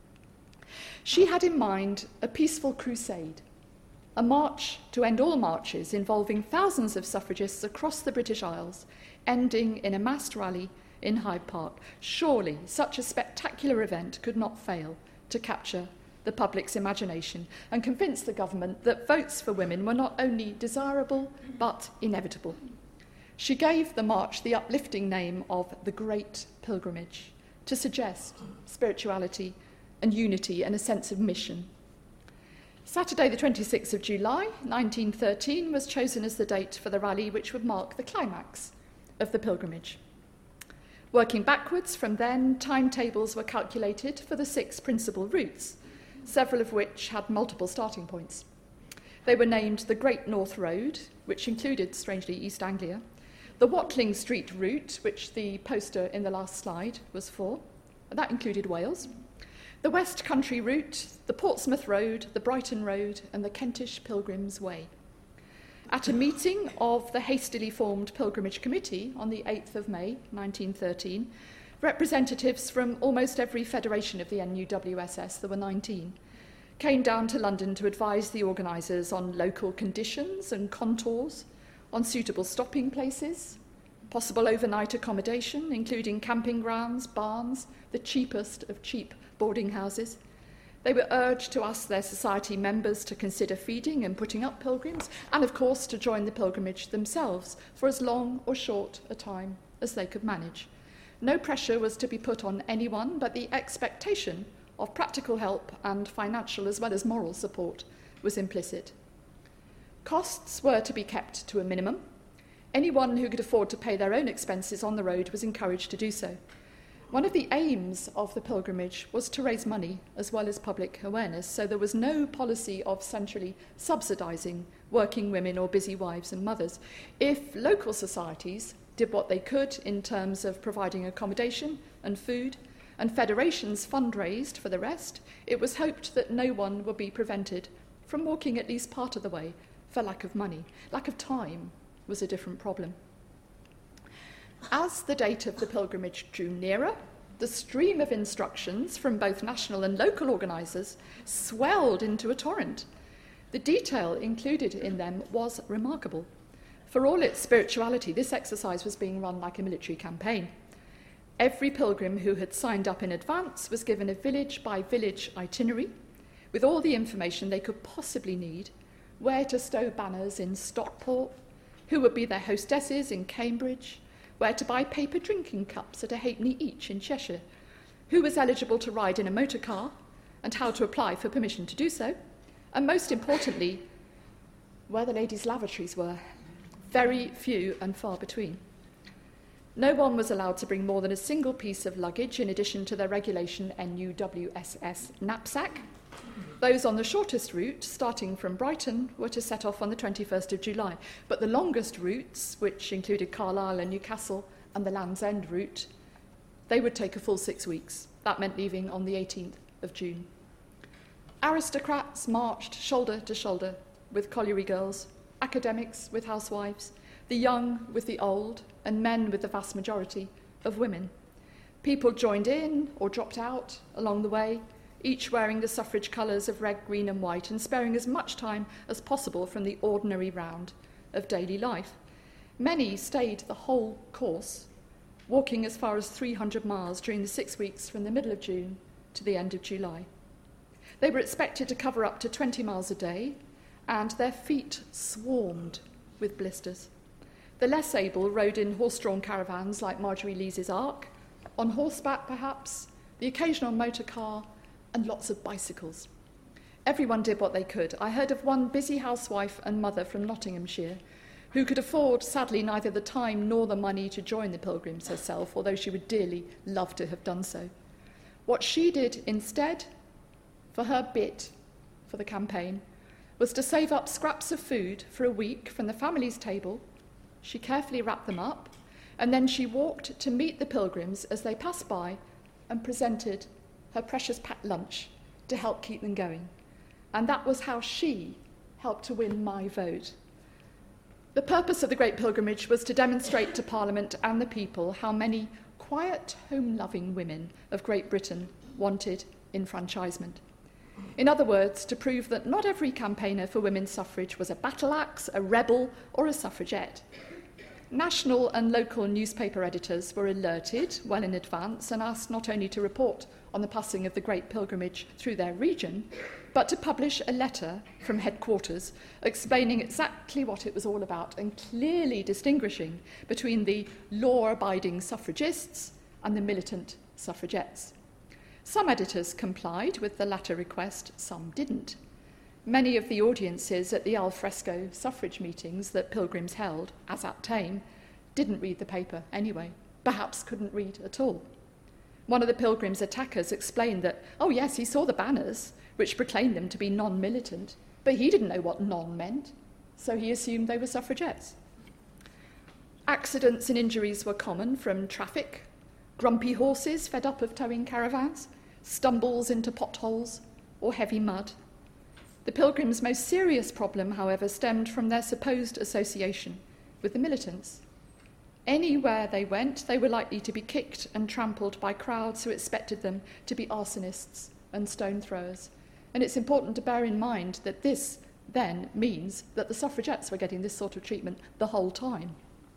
She had in mind a peaceful crusade, a march to end all marches involving thousands of suffragists across the British Isles, ending in a massed rally in Hyde Park. Surely such a spectacular event could not fail to capture the public's imagination and convince the government that votes for women were not only desirable but inevitable. She gave the march the uplifting name of the Great Pilgrimage to suggest spirituality and unity and a sense of mission. Saturday the 26th of July 1913 was chosen as the date for the rally which would mark the climax of the pilgrimage. Working backwards from then, timetables were calculated for the 6 principal routes, several of which had multiple starting points. They were named the Great North Road, which included, strangely, East Anglia, the Watling Street route, which the poster in the last slide was for, that included Wales, the West Country route, the Portsmouth Road, the Brighton Road, and the Kentish Pilgrims Way. At a meeting of the hastily formed Pilgrimage Committee on the 8th of May 1913, representatives from almost every federation of the NUWSS, there were 19, came down to London to advise the organisers on local conditions and contours, on suitable stopping places, possible overnight accommodation, including camping grounds, barns, the cheapest of cheap boarding houses. They were urged to ask their society members to consider feeding and putting up pilgrims, and of course to join the pilgrimage themselves for as long or short a time as they could manage. No pressure was to be put on anyone, but the expectation of practical help and financial as well as moral support was implicit. Costs were to be kept to a minimum. Anyone who could afford to pay their own expenses on the road was encouraged to do so. One of the aims of the pilgrimage was to raise money as well as public awareness, so there was no policy of centrally subsidising working women or busy wives and mothers. If local societies did what they could in terms of providing accommodation and food, and federations fundraised for the rest, it was hoped that no one would be prevented from walking at least part of the way for lack of money. Lack of time was a different problem. As the date of the pilgrimage drew nearer, the stream of instructions from both national and local organisers swelled into a torrent. The detail included in them was remarkable. For all its spirituality, this exercise was being run like a military campaign. Every pilgrim who had signed up in advance was given a village-by-village itinerary with all the information they could possibly need: where to stow banners in Stockport, who would be their hostesses in Cambridge, where to buy paper drinking cups at a halfpenny each in Cheshire, who was eligible to ride in a motor car, and how to apply for permission to do so, and most importantly, where the ladies' lavatories were. Very few and far between. No one was allowed to bring more than a single piece of luggage in addition to their regulation NUWSS knapsack. Those on the shortest route, starting from Brighton, were to set off on the 21st of July, but the longest routes, which included Carlisle and Newcastle and the Land's End route, they would take a full 6 weeks. That meant leaving on the 18th of June. Aristocrats marched shoulder to shoulder with colliery girls, academics with housewives, the young with the old, and men with the vast majority of women. People joined in or dropped out along the way, each wearing the suffrage colours of red, green and white, and sparing as much time as possible from the ordinary round of daily life. Many stayed the whole course, walking as far as 300 miles during the 6 weeks from the middle of June to the end of July. They were expected to cover up to 20 miles a day, and their feet swarmed with blisters. The less able rode in horse-drawn caravans like Marjorie Lees's Ark, on horseback perhaps, the occasional motor car, and lots of bicycles. Everyone did what they could. I heard of one busy housewife and mother from Nottinghamshire who could afford, sadly, neither the time nor the money to join the pilgrims herself, although she would dearly love to have done so. What she did instead, for her bit for the campaign, was to save up scraps of food for a week from the family's table. She carefully wrapped them up, and then she walked to meet the pilgrims as they passed by and presented her precious packed lunch to help keep them going. And that was how she helped to win my vote. The purpose of the Great Pilgrimage was to demonstrate to Parliament and the people how many quiet, home-loving women of Great Britain wanted enfranchisement. In other words, to prove that not every campaigner for women's suffrage was a battle axe, a rebel, or a suffragette. National and local newspaper editors were alerted well in advance and asked not only to report on the passing of the Great Pilgrimage through their region, but to publish a letter from headquarters explaining exactly what it was all about and clearly distinguishing between the law-abiding suffragists and the militant suffragettes. Some editors complied with the latter request, some didn't. Many of the audiences at the al fresco suffrage meetings that pilgrims held, as at Thame, didn't read the paper anyway, perhaps couldn't read at all. One of the pilgrims' attackers explained that, oh yes, he saw the banners, which proclaimed them to be non-militant, but he didn't know what non meant, so he assumed they were suffragettes. Accidents and injuries were common, from traffic, grumpy horses fed up of towing caravans, stumbles into potholes, or heavy mud. The pilgrims' most serious problem, however, stemmed from their supposed association with the militants. Anywhere they went, they were likely to be kicked and trampled by crowds who expected them to be arsonists and stone throwers. And it's important to bear in mind that this then means that the suffragettes were getting this sort of treatment the whole time.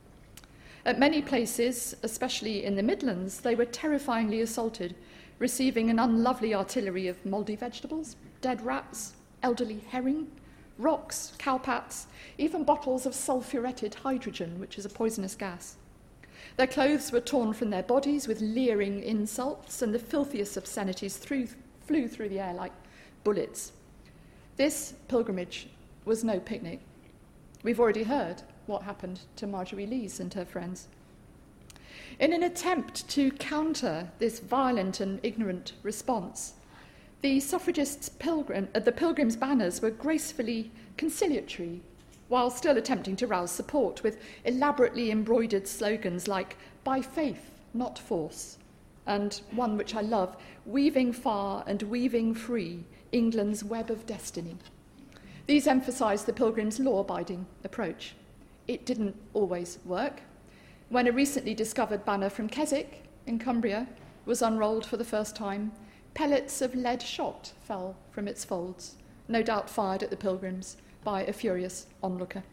At many places, especially in the Midlands, they were terrifyingly assaulted, receiving an unlovely artillery of mouldy vegetables, dead rats, elderly herring, rocks, cowpats, even bottles of sulphuretted hydrogen, which is a poisonous gas. Their clothes were torn from their bodies with leering insults, and the filthiest obscenities flew through the air like bullets. This pilgrimage was no picnic. We've already heard what happened to Marjorie Lees and her friends. In an attempt to counter this violent and ignorant response, the the Pilgrims' banners were gracefully conciliatory, while still attempting to rouse support with elaborately embroidered slogans like "By faith, not force," and one which I love, "Weaving far and weaving free, England's web of destiny." These emphasised the Pilgrims' law-abiding approach. It didn't always work. When a recently discovered banner from Keswick in Cumbria was unrolled for the first time, pellets of lead shot fell from its folds, no doubt fired at the Pilgrims by a furious onlooker.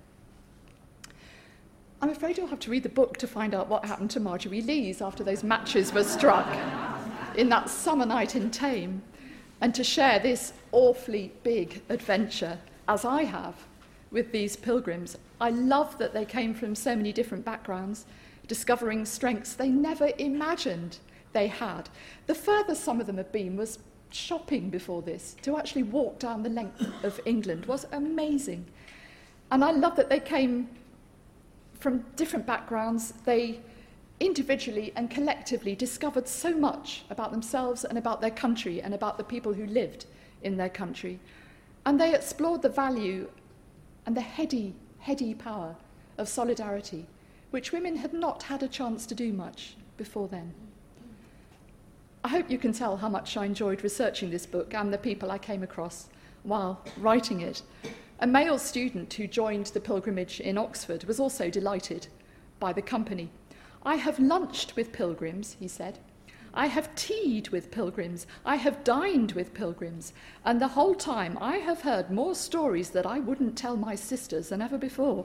I'm afraid you'll have to read the book to find out what happened to Marjorie Lees after those matches were struck in that summer night in Thame, and to share this awfully big adventure, as I have, with these Pilgrims. I love that they came from so many different backgrounds, discovering strengths they never imagined they had. The furthest some of them had been was shopping before this. To actually walk down the length of England was amazing. And I love that they came from different backgrounds. They individually and collectively discovered so much about themselves and about their country and about the people who lived in their country. And they explored the value and the heady power of solidarity, which women had not had a chance to do much before then. I hope you can tell how much I enjoyed researching this book and the people I came across while writing it. A male student who joined the pilgrimage in Oxford was also delighted by the company. "I have lunched with pilgrims," he said. "I have tea'd with pilgrims. I have dined with pilgrims. And the whole time I have heard more stories that I wouldn't tell my sisters than ever before."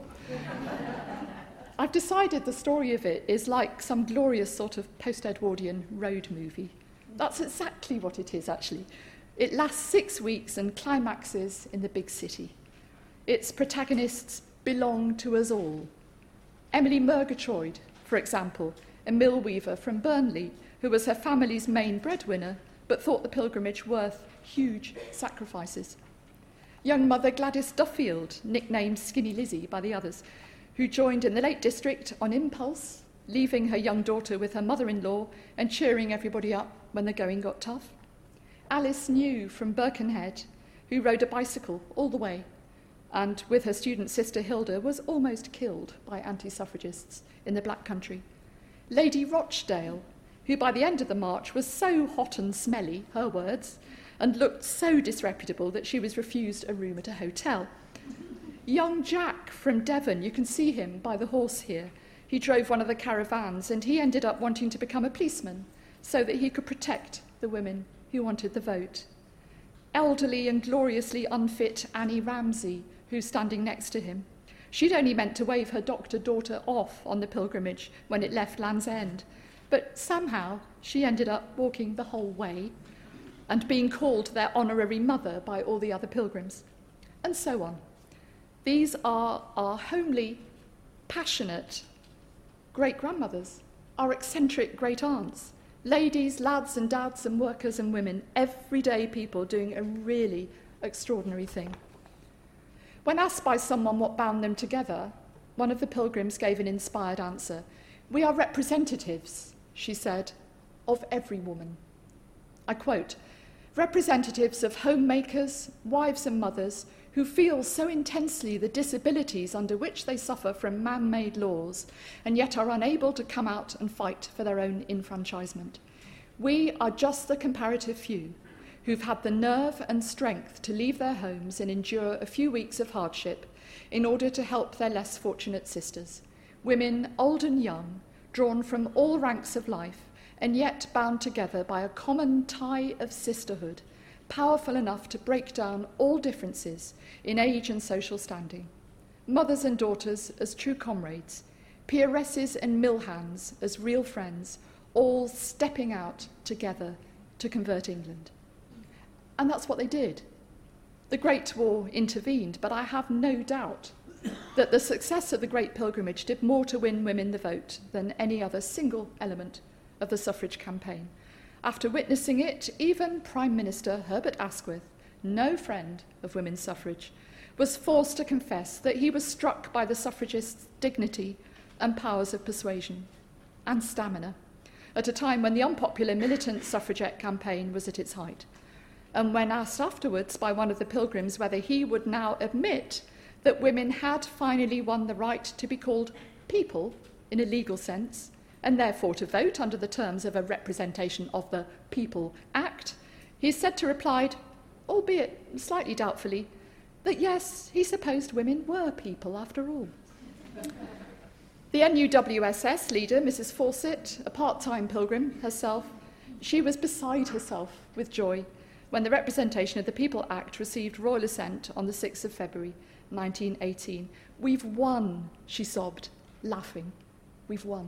I've decided the story of it is like some glorious sort of post-Edwardian road movie. That's exactly what it is, actually. It lasts 6 weeks and climaxes in the big city. Its protagonists belong to us all. Emily Murgatroyd, for example, a mill weaver from Burnley, who was her family's main breadwinner, but thought the pilgrimage worth huge sacrifices. Young mother Gladys Duffield, nicknamed Skinny Lizzie by the others, who joined in the Lake District on impulse, leaving her young daughter with her mother-in-law and cheering everybody up when the going got tough. Alice New from Birkenhead, who rode a bicycle all the way, and with her student sister Hilda was almost killed by anti-suffragists in the Black Country. Lady Rochdale, who by the end of the march was so hot and smelly, her words, and looked so disreputable that she was refused a room at a hotel. Young Jack from Devon, you can see him by the horse here. He drove one of the caravans and he ended up wanting to become a policeman so that he could protect the women who wanted the vote. Elderly and gloriously unfit Annie Ramsey, who's standing next to him. She'd only meant to wave her doctor daughter off on the pilgrimage when it left Land's End, but somehow she ended up walking the whole way and being called their honorary mother by all the other pilgrims, and so on. These are our homely, passionate great-grandmothers, our eccentric great-aunts, ladies, lads and dads and workers and women, everyday people doing a really extraordinary thing. When asked by someone what bound them together, one of the pilgrims gave an inspired answer. "We are representatives," she said, "of every woman." I quote, "Representatives of homemakers, wives and mothers who feel so intensely the disabilities under which they suffer from man-made laws and yet are unable to come out and fight for their own enfranchisement. We are just the comparative few who've had the nerve and strength to leave their homes and endure a few weeks of hardship in order to help their less fortunate sisters, women old and young, drawn from all ranks of life and yet bound together by a common tie of sisterhood, powerful enough to break down all differences in age and social standing. Mothers and daughters as true comrades, peeresses and mill hands as real friends, all stepping out together to convert England." And that's what they did. The Great War intervened, but I have no doubt that the success of the Great Pilgrimage did more to win women the vote than any other single element of the suffrage campaign. After witnessing it, even Prime Minister Herbert Asquith, no friend of women's suffrage, was forced to confess that he was struck by the suffragists' dignity and powers of persuasion and stamina at a time when the unpopular militant suffragette campaign was at its height. And when asked afterwards by one of the pilgrims whether he would now admit that women had finally won the right to be called people in a legal sense, and therefore to vote under the terms of a representation of the People Act, he is said to reply, albeit slightly doubtfully, that yes, he supposed women were people after all. The NUWSS leader, Mrs. Fawcett, a part-time pilgrim herself, she was beside herself with joy when the representation of the People Act received royal assent on the 6th of February 1918. "We've won," she sobbed, laughing. "We've won."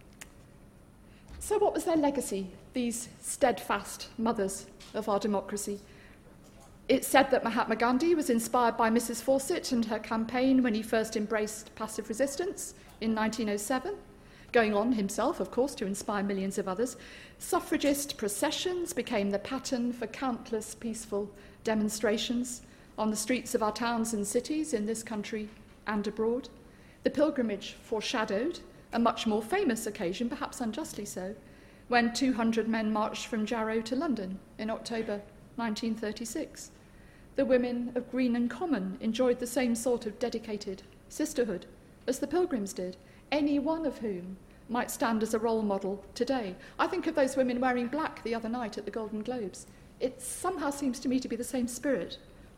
So what was their legacy, these steadfast mothers of our democracy? It's said that Mahatma Gandhi was inspired by Mrs. Fawcett and her campaign when he first embraced passive resistance in 1907, going on himself, of course, to inspire millions of others. Suffragist processions became the pattern for countless peaceful demonstrations on the streets of our towns and cities in this country and abroad. The pilgrimage foreshadowed a much more famous occasion, perhaps unjustly so, when 200 men marched from Jarrow to London in October 1936. The women of Green and Common enjoyed the same sort of dedicated sisterhood as the pilgrims did, any one of whom might stand as a role model today. I think of those women wearing black the other night at the Golden Globes. It somehow seems to me to be the same spirit.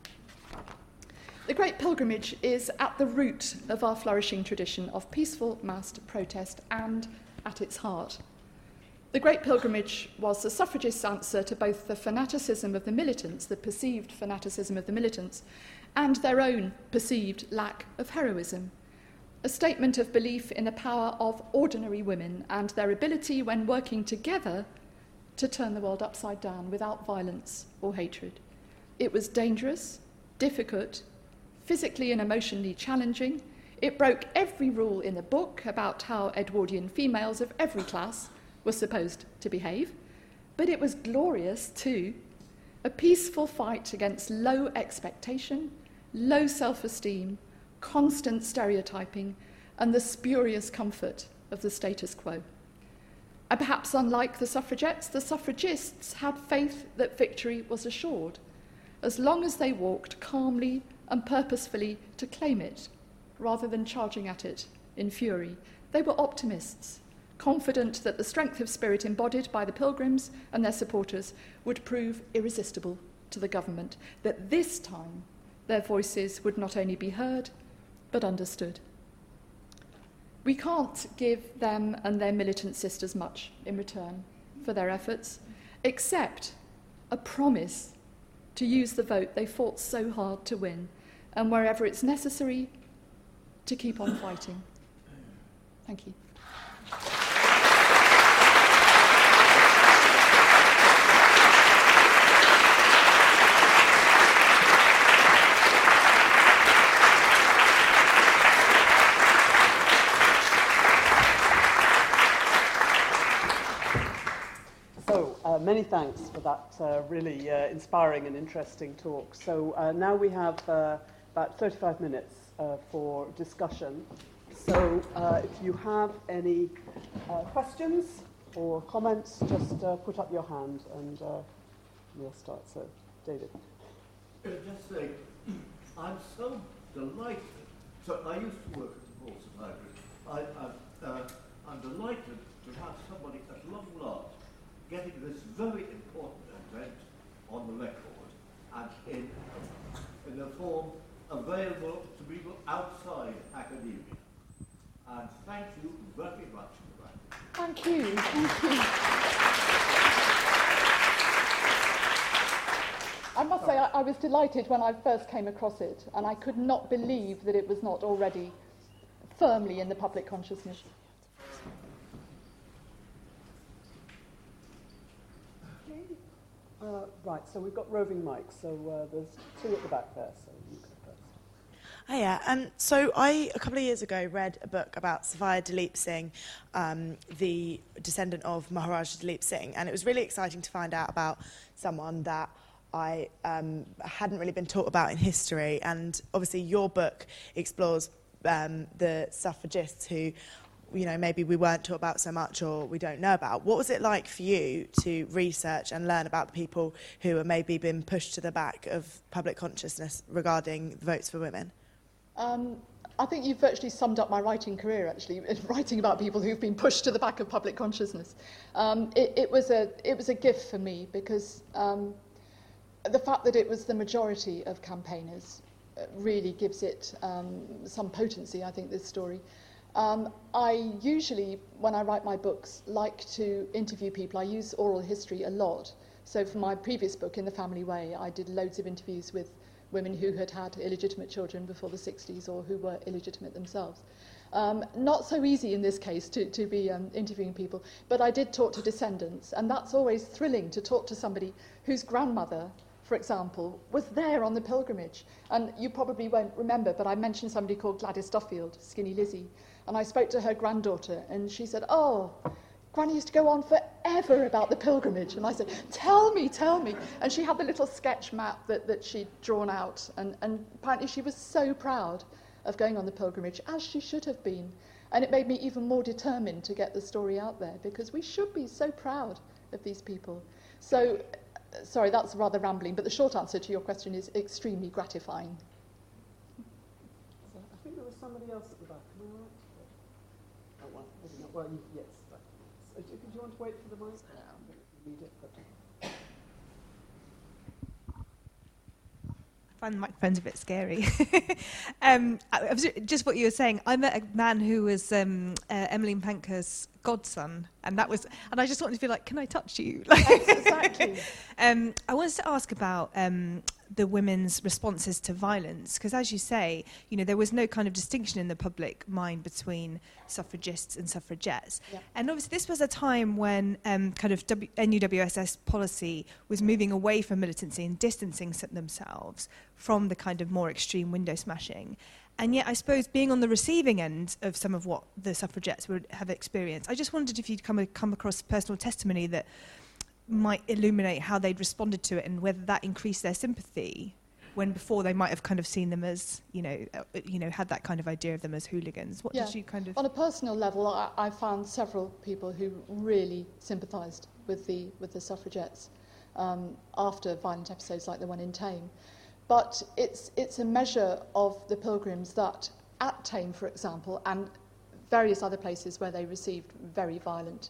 The Great Pilgrimage is at the root of our flourishing tradition of peaceful massed protest and at its heart. The Great Pilgrimage was the suffragists' answer to both the fanaticism of the militants, the perceived fanaticism of the militants, and their own perceived lack of heroism. A statement of belief in the power of ordinary women and their ability, when working together, to turn the world upside down without violence or hatred. It was dangerous, difficult, physically and emotionally challenging. It broke every rule in the book about how Edwardian females of every class were supposed to behave. But it was glorious too. A peaceful fight against low expectation, low self-esteem, constant stereotyping, and the spurious comfort of the status quo. And perhaps unlike the suffragettes, the suffragists had faith that victory was assured, as long as they walked calmly and purposefully to claim it, rather than charging at it in fury. They were optimists, confident that the strength of spirit embodied by the pilgrims and their supporters would prove irresistible to the government, that this time their voices would not only be heard, but understood. We can't give them and their militant sisters much in return for their efforts, except a promise to use the vote they fought so hard to win, and wherever it's necessary, to keep on fighting. Thank you. Many thanks for that really inspiring and interesting talk. So now we have about 35 minutes for discussion. So if you have any questions or comments, just put up your hand and we'll start. So, David. Just say, I'm so delighted. So I used to work at the Paulson Library. I'm delighted to have somebody at long last getting this very important event on the record and in a form available to people outside academia. And thank you very much for that. Thank you. Thank you. I must say, I was delighted when I first came across it, and I could not believe that it was not already firmly in the public consciousness. Right, so we've got roving mics, so there's two at the back there, so you go first. Hiya. So I, a couple of years ago, read a book about Sophia Dalip Singh, the descendant of Maharaja Dalip Singh, and it was really exciting to find out about someone that I hadn't really been taught about in history. And obviously your book explores the suffragists who, you know, maybe we weren't taught about so much or we don't know about. What was it like for you to research and learn about the people who have maybe been pushed to the back of public consciousness regarding votes for women? I think you've virtually summed up my writing career, actually, writing about people who've been pushed to the back of public consciousness. It was a gift for me because the fact that it was the majority of campaigners really gives it some potency, I think, this story. I usually, when I write my books, like to interview people. I use oral history a lot. So for my previous book, In the Family Way, I did loads of interviews with women who had had illegitimate children before the 60s or who were illegitimate themselves. Not so easy in this case to be interviewing people, but I did talk to descendants, and that's always thrilling to talk to somebody whose grandmother, for example, was there on the pilgrimage. And you probably won't remember, but I mentioned somebody called Gladys Duffield, Skinny Lizzie, and I spoke to her granddaughter, and she said, "Oh, Granny used to go on forever about the pilgrimage." And I said, tell me. And she had the little sketch map that she'd drawn out. And apparently she was so proud of going on the pilgrimage, as she should have been. And it made me even more determined to get the story out there, because we should be so proud of these people. So, sorry, that's rather rambling, but the short answer to your question is extremely gratifying. So I think there was somebody else at the back. Am I right? Oh, well, maybe not. Well, yes. Do you want to wait for the mic? No. Need it, but... I find the microphone's a bit scary. Just what you were saying, I met a man who was Emmeline Pankhurst's godson, and I just wanted to be like, can I touch you? Yes, exactly. I wanted to ask about the women's responses to violence, because as you say, you know, there was no kind of distinction in the public mind between suffragists and suffragettes. Yeah. And obviously this was a time when kind of NUWSS policy was moving away from militancy and distancing themselves from the kind of more extreme window smashing. And yet, I suppose, being on the receiving end of some of what the suffragettes would have experienced, I just wondered if you'd come across personal testimony that might illuminate how they'd responded to it and whether that increased their sympathy when before they might have kind of seen them as, you know, had that kind of idea of them as hooligans. What did you kind of... On a personal level, I found several people who really sympathised with the suffragettes after violent episodes like the one in Thame. But it's a measure of the pilgrims that at Thame, for example, and various other places where they received very violent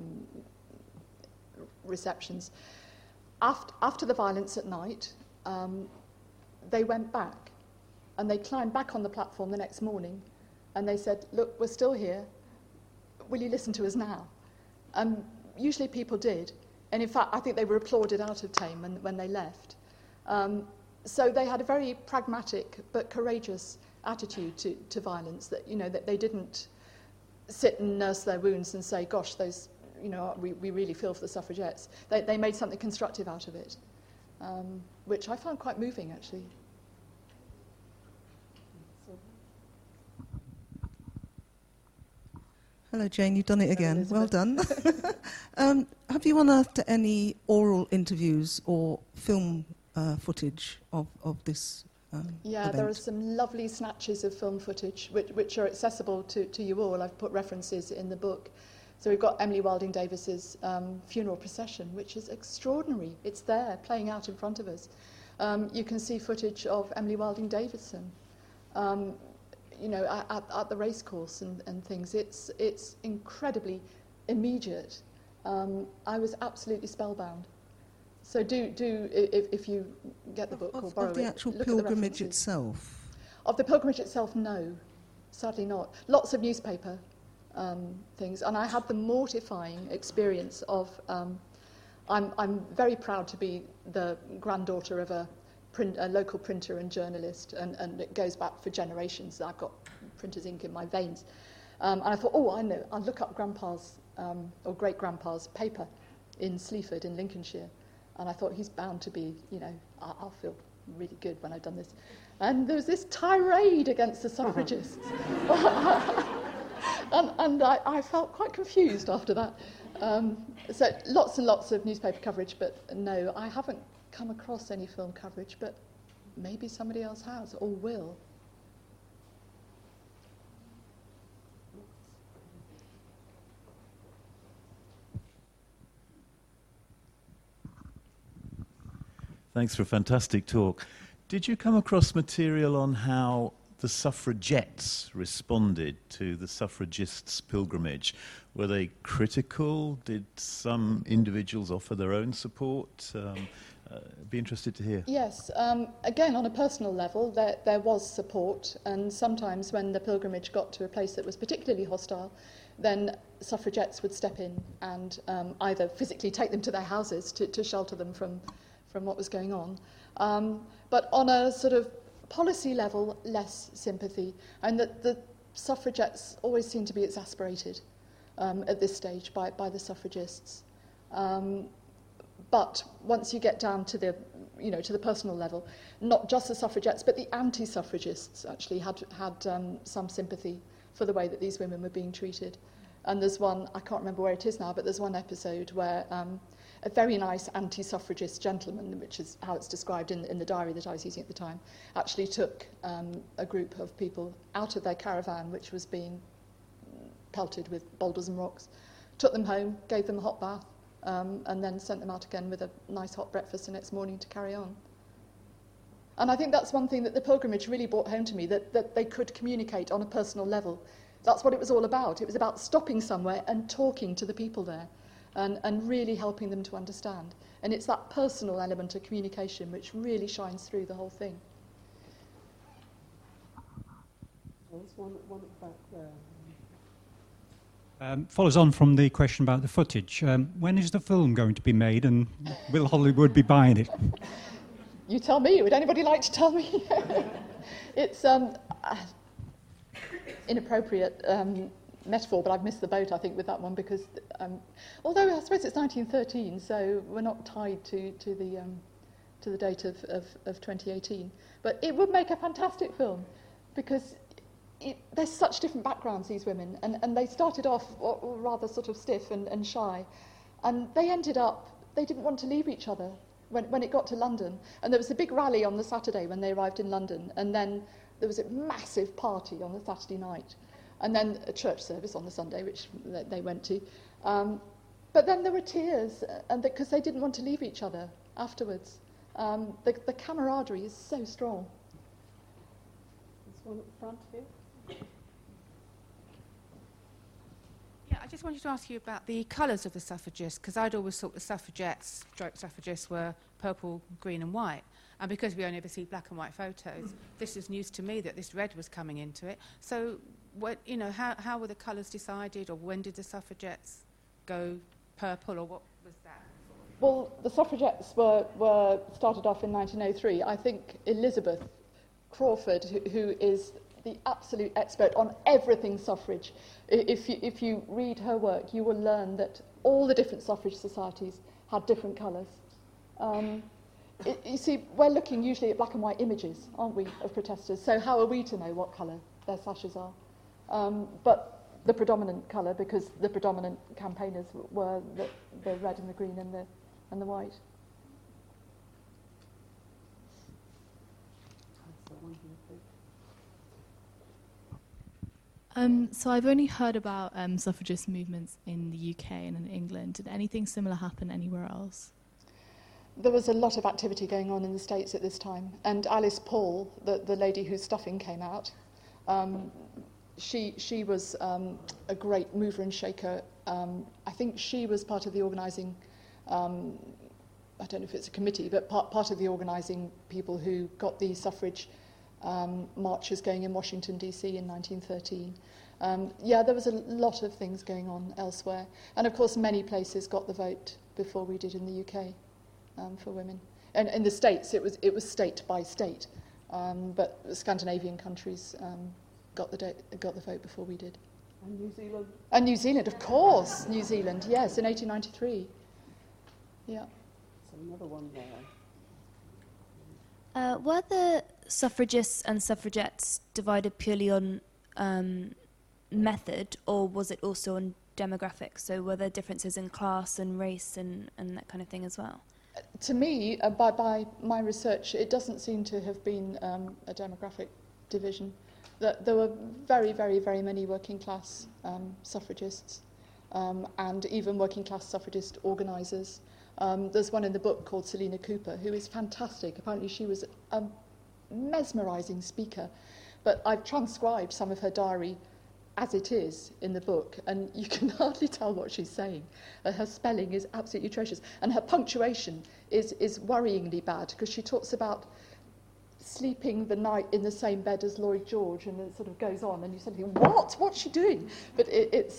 receptions, after the violence at night, they went back and they climbed back on the platform the next morning and they said, "Look, we're still here. Will you listen to us now?" Usually people did. And in fact, I think they were applauded out of Thame when they left. So they had a very pragmatic but courageous attitude to violence, that, you know, that they didn't sit and nurse their wounds and say, "Gosh, those, you know, we really feel for the suffragettes." They made something constructive out of it, which I found quite moving, actually. Hello, Jane, you've done it again. Well done. Have you unearthed any oral interviews or film footage of this Yeah, event? there are some lovely snatches of film footage which are accessible to you all. I've put references in the book. So we've got Emily Wilding Davis's funeral procession, which is extraordinary. It's there, playing out in front of us. You can see footage of Emily Wilding Davison, you know, at the racecourse and things. It's incredibly immediate. I was absolutely spellbound. So do if you get the book or borrow it. Of the actual pilgrimage itself? Of the pilgrimage itself, no, sadly not. Lots of newspaper things, and I had the mortifying experience of. I'm very proud to be the granddaughter of a local printer and journalist, and it goes back for generations. I've got printer's ink in my veins, and I thought, oh, I know. I'll look up Grandpa's or great grandpa's paper in Sleaford in Lincolnshire. And I thought, he's bound to be, you know, I'll feel really good when I've done this. And there was this tirade against the suffragists. and I felt quite confused after that. So lots and lots of newspaper coverage, but no, I haven't come across any film coverage, but maybe somebody else has or will. Thanks for a fantastic talk. Did you come across material on how the suffragettes responded to the suffragists' pilgrimage? Were they critical? Did some individuals offer their own support? Be interested to hear. Yes, again, on a personal level, there was support, and sometimes when the pilgrimage got to a place that was particularly hostile, then suffragettes would step in and either physically take them to their houses to shelter them from what was going on. But on a sort of policy level, less sympathy. And the suffragettes always seem to be exasperated at this stage by the suffragists. But once you get down to the personal level, not just the suffragettes, but the anti-suffragists actually had some sympathy for the way that these women were being treated. And there's one, I can't remember where it is now, but there's one episode where a very nice anti-suffragist gentleman, which is how it's described in the diary that I was using at the time, actually took a group of people out of their caravan, which was being pelted with boulders and rocks, took them home, gave them a hot bath, and then sent them out again with a nice hot breakfast the next morning to carry on. And I think that's one thing that the pilgrimage really brought home to me, that they could communicate on a personal level. That's what it was all about. It was about stopping somewhere and talking to the people there and really helping them to understand. And it's that personal element of communication which really shines through the whole thing. There's one at the back there. Follows on from the question about the footage. When is the film going to be made, and will Hollywood be buying it? You tell me. Would anybody like to tell me? It's inappropriate metaphor, but I've missed the boat, I think, with that one, because although I suppose it's 1913, so we're not tied to the date of 2018. But it would make a fantastic film, because there's such different backgrounds, these women, and they started off rather sort of stiff and shy, and they ended up, they didn't want to leave each other when it got to London. And there was a big rally on the Saturday when they arrived in London, and then there was a massive party on the Saturday night, and then a church service on the Sunday, which they went to. But then there were tears, and because they didn't want to leave each other afterwards. The camaraderie is so strong. This one at the front here. Yeah, I just wanted to ask you about the colours of the suffragists, because I'd always thought the suffragists were purple, green and white. And because we only ever see black and white photos, this is news to me that this red was coming into it. So, how were the colours decided, or when did the suffragettes go purple, or what was that? Well, the suffragettes were started off in 1903. I think Elizabeth Crawford, who is the absolute expert on everything suffrage, if you read her work, you will learn that all the different suffrage societies had different colours. You see, we're looking usually at black and white images, aren't we, of protesters? So how are we to know what colour their sashes are? But the predominant colour, because the predominant campaigners were the red and the green and the white. So I've only heard about suffragist movements in the UK and in England. Did anything similar happen anywhere else? There was a lot of activity going on in the States at this time, and Alice Paul, the lady whose stuffing came out, she was a great mover and shaker. I think she was part of the organising, I don't know if it's a committee, but part of the organising people who got the suffrage marches going in Washington, D.C. in 1913. There was a lot of things going on elsewhere. And of course, many places got the vote before we did in the UK. For women, and in the States it was state by state, but Scandinavian countries got the vote before we did. And New Zealand. And New Zealand, of course, New Zealand, yes, in 1893. Yeah. So another one there. Were the suffragists and suffragettes divided purely on method, or was it also on demographics? So were there differences in class and race and that kind of thing as well? To me, by my research, it doesn't seem to have been a demographic division. That there were very, very, very many working class suffragists and even working class suffragist organisers. There's one in the book called Selina Cooper, who is fantastic. Apparently she was a mesmerising speaker, but I've transcribed some of her diary as it is in the book, and you can hardly tell what she's saying. Her spelling is absolutely atrocious, and her punctuation is worryingly bad, because she talks about sleeping the night in the same bed as Lloyd George, and it sort of goes on, and you suddenly think, what's she doing? But it's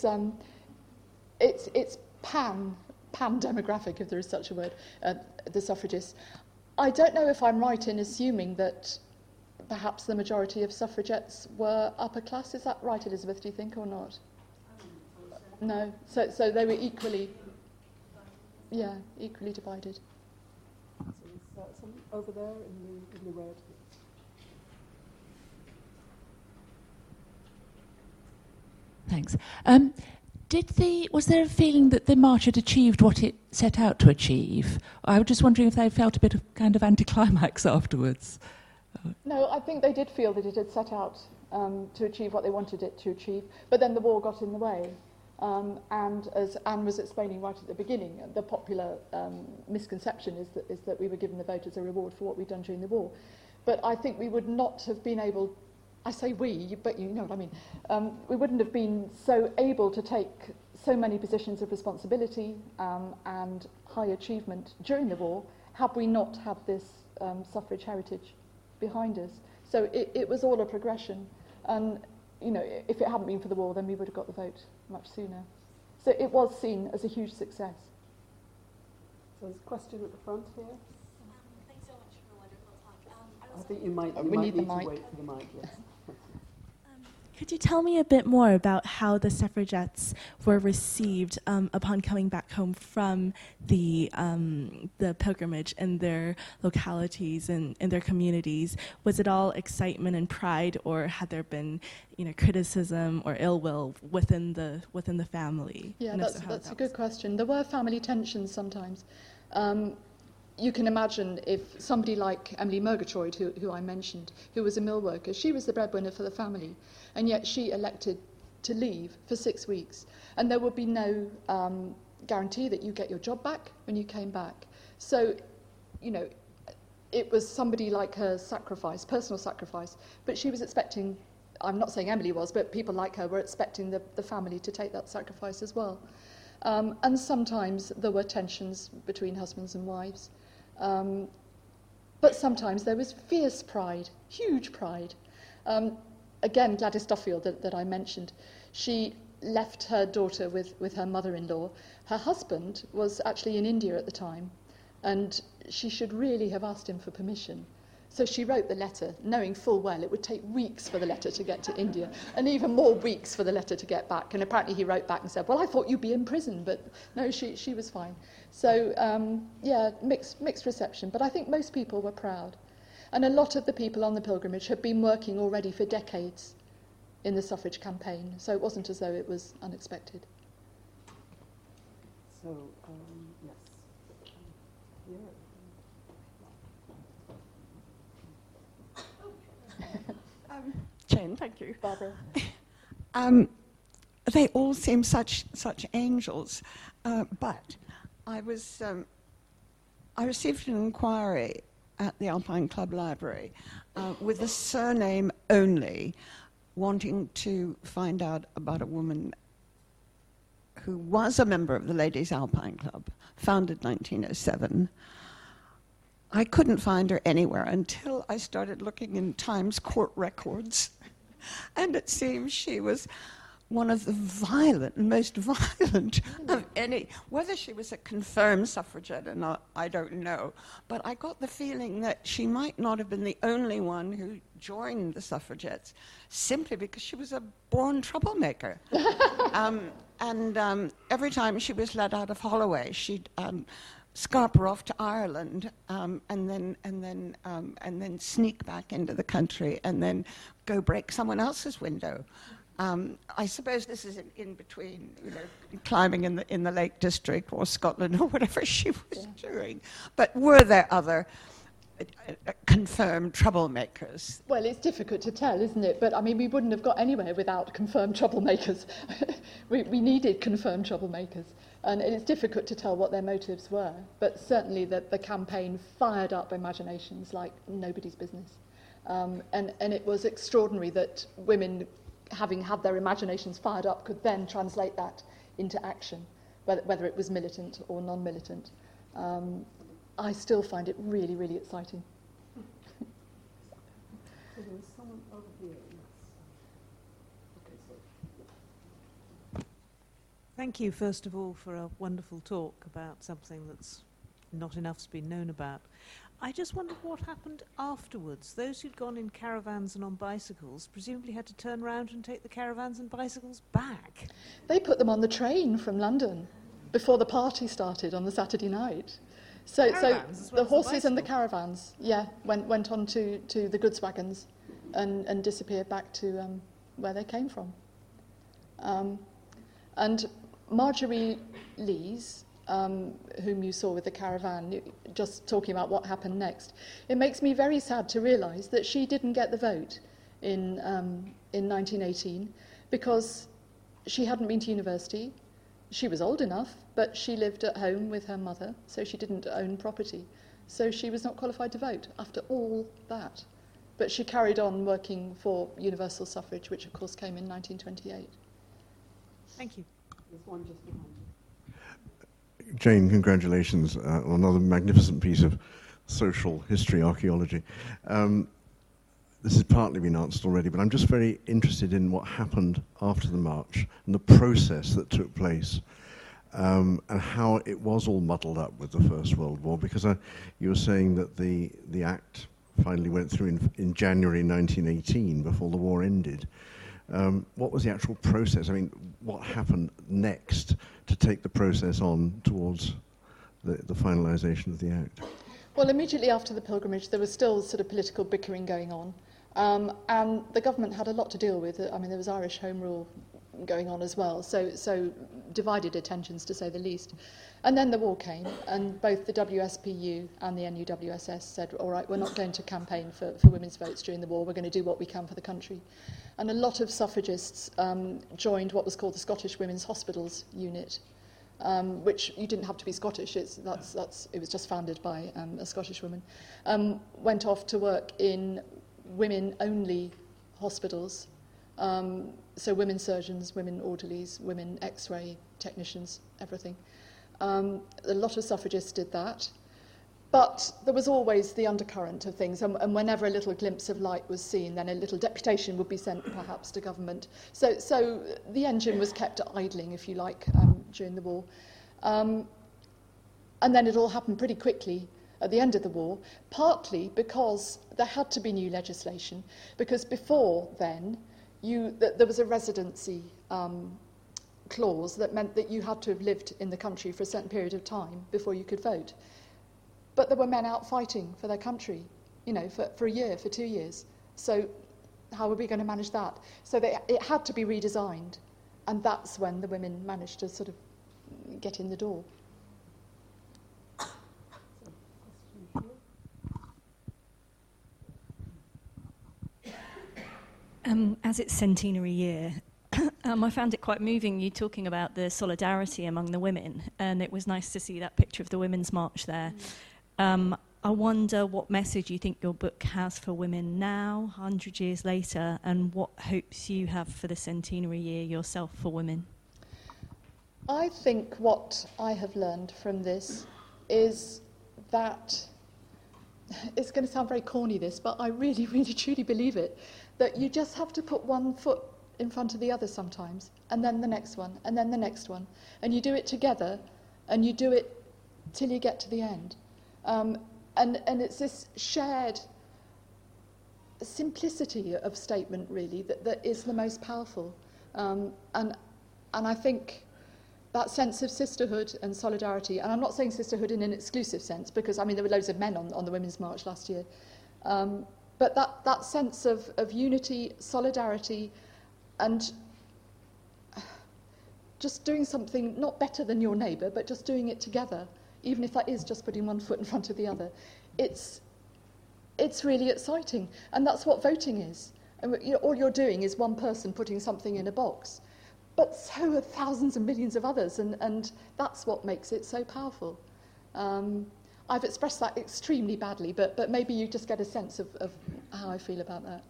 pan demographic, if there is such a word, the suffragists. I don't know if I'm right in assuming that perhaps the majority of suffragettes were upper class. Is that right, Elizabeth, do you think, or not? No. So they were equally divided. So there's some over there in the red. Thanks. Was there a feeling that the march had achieved what it set out to achieve? I was just wondering if they felt a bit of kind of anticlimax afterwards. No, I think they did feel that it had set out to achieve what they wanted it to achieve, but then the war got in the way. And as Anne was explaining right at the beginning, the popular misconception is that we were given the vote as a reward for what we'd done during the war. But I think we would not have been able, I say we, but you know what I mean, we wouldn't have been so able to take so many positions of responsibility and high achievement during the war had we not had this suffrage heritage behind us. So it was all a progression, and you know, if it hadn't been for the war, then we would have got the vote much sooner. So it was seen as a huge success. So there's a question at the front here. Thanks so much for a wonderful talk. I think you might need to wait for the mic, yes. Could you tell me a bit more about how the suffragettes were received upon coming back home from the pilgrimage in their localities and in their communities? Was it all excitement and pride, or had there been, criticism or ill will within the family? Yeah, that's a good question. There were family tensions sometimes. You can imagine if somebody like Emily Murgatroyd, who I mentioned, who was a mill worker, she was the breadwinner for the family, and yet she elected to leave for 6 weeks. And there would be no guarantee that you get your job back when you came back. So, it was somebody like her sacrifice, personal sacrifice, but she was expecting, I'm not saying Emily was, but people like her were expecting the family to take that sacrifice as well. And sometimes there were tensions between husbands and wives. But sometimes there was fierce pride, huge pride. Again, Gladys Duffield that I mentioned, she left her daughter with her mother-in-law. Her husband was actually in India at the time, and she should really have asked him for permission. So she wrote the letter, knowing full well it would take weeks for the letter to get to India, and even more weeks for the letter to get back. And apparently he wrote back and said, well, I thought you'd be in prison, but no, she was fine. So, mixed reception. But I think most people were proud. And a lot of the people on the pilgrimage had been working already for decades in the suffrage campaign, so it wasn't as though it was unexpected. So, yes. Yeah. Jane, thank you. Barbara. They all seem such angels, but I received an inquiry at the Alpine Club Library with the surname only, wanting to find out about a woman who was a member of the Ladies Alpine Club, founded 1907. I couldn't find her anywhere until I started looking in Times court records. And it seems she was one of the most violent of any. Whether she was a confirmed suffragette or not, I don't know. But I got the feeling that she might not have been the only one who joined the suffragettes, simply because she was a born troublemaker. Every time she was let out of Holloway, she'd scarper off to Ireland, and then sneak back into the country, and then go break someone else's window. I suppose this is in between, climbing in the Lake District or Scotland or whatever she was doing. But were there other confirmed troublemakers? Well, it's difficult to tell, isn't it? But I mean, we wouldn't have got anywhere without confirmed troublemakers. we needed confirmed troublemakers. And it's difficult to tell what their motives were. But certainly the campaign fired up imaginations like nobody's business. And it was extraordinary that women, having had their imaginations fired up, could then translate that into action, whether it was militant or non-militant. I still find it really, really exciting. Thank you, first of all, for a wonderful talk about something that's not enough's been known about. I just wondered what happened afterwards. Those who'd gone in caravans and on bicycles presumably had to turn around and take the caravans and bicycles back. They put them on the train from London before the party started on the Saturday night. So the horses and the caravans, went on to the goods wagons and disappeared back to where they came from. And Marjorie Lees, whom you saw with the caravan, just talking about what happened next, it makes me very sad to realise that she didn't get the vote in 1918 because she hadn't been to university. She was old enough, but she lived at home with her mother, so she didn't own property. So she was not qualified to vote after all that. But she carried on working for universal suffrage, which of course came in 1928. Thank you. There's one just behind you. Jane, congratulations on another magnificent piece of social history archaeology. This has partly been answered already, but I'm just very interested in what happened after the march and the process that took place, and how it was all muddled up with the First World War, because you were saying that the Act finally went through in January 1918, before the war ended. What was the actual process? I mean, what happened next to take the process on towards the finalisation of the Act? Well, immediately after the pilgrimage, there was still sort of political bickering going on. And the government had a lot to deal with. I mean, there was Irish Home Rule going on as well, so divided attentions, to say the least. And then the war came, and both the WSPU and the NUWSS said, all right, we're not going to campaign for women's votes during the war, we're going to do what we can for the country. And a lot of suffragists joined what was called the Scottish Women's Hospitals Unit, which you didn't have to be Scottish, it was just founded by a Scottish woman, went off to work in women-only hospitals, so women surgeons, women orderlies, women X-ray technicians, everything. A lot of suffragists did that, but there was always the undercurrent of things, and whenever a little glimpse of light was seen, then a little deputation would be sent perhaps to government. So the engine was kept idling, if you like, during the war. And then it all happened pretty quickly at the end of the war, partly because there had to be new legislation, because before then there was a residency clause that meant that you had to have lived in the country for a certain period of time before you could vote. But there were men out fighting for their country, for a year, for 2 years. So how are we going to manage that? So it had to be redesigned, and that's when the women managed to sort of get in the door. As it's centenary year, I found it quite moving, you talking about the solidarity among the women, and it was nice to see that picture of the Women's March there. I wonder what message you think your book has for women now, 100 years later, and what hopes you have for the centenary year yourself for women. I think what I have learned from this is that, it's going to sound very corny this, but I really, really, truly believe it, that you just have to put one foot in front of the other sometimes, and then the next one, and then the next one. And you do it together, and you do it till you get to the end. And it's this shared simplicity of statement, really, that is the most powerful. And I think that sense of sisterhood and solidarity, and I'm not saying sisterhood in an exclusive sense, because, there were loads of men on the Women's March last year, but that sense of unity, solidarity, and just doing something not better than your neighbour, but just doing it together, even if that is just putting one foot in front of the other. It's really exciting, and that's what voting is. And all you're doing is one person putting something in a box, but so are thousands and millions of others, and that's what makes it so powerful. I've expressed that extremely badly, but maybe you just get a sense of how I feel about that.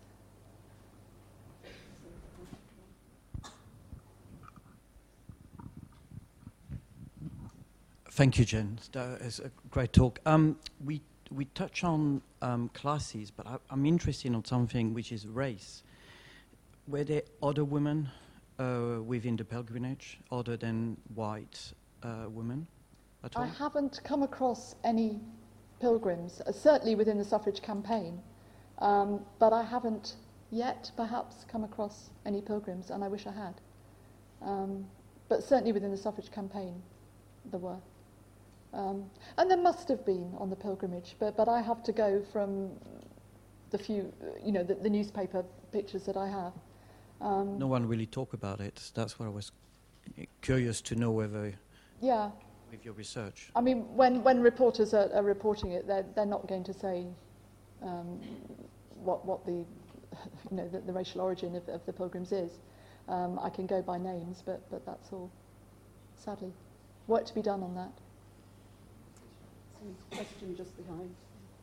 Thank you, Jen. It's a great talk. We touch on classes, but I'm interested in something which is race. Were there other women within the pilgrimage other than white women at all? I haven't come across any pilgrims, certainly within the suffrage campaign, but I haven't yet perhaps come across any pilgrims, and I wish I had. But certainly within the suffrage campaign, there were. And there must have been on the pilgrimage, but I have to go from the few, the newspaper pictures that I have. No one really talk about it. That's what I was curious to know whether. Yeah. With your research. I mean, when reporters are reporting it, they're not going to say what the the racial origin of the pilgrims is. I can go by names, but that's all. Sadly, work to be done on that. Question just behind.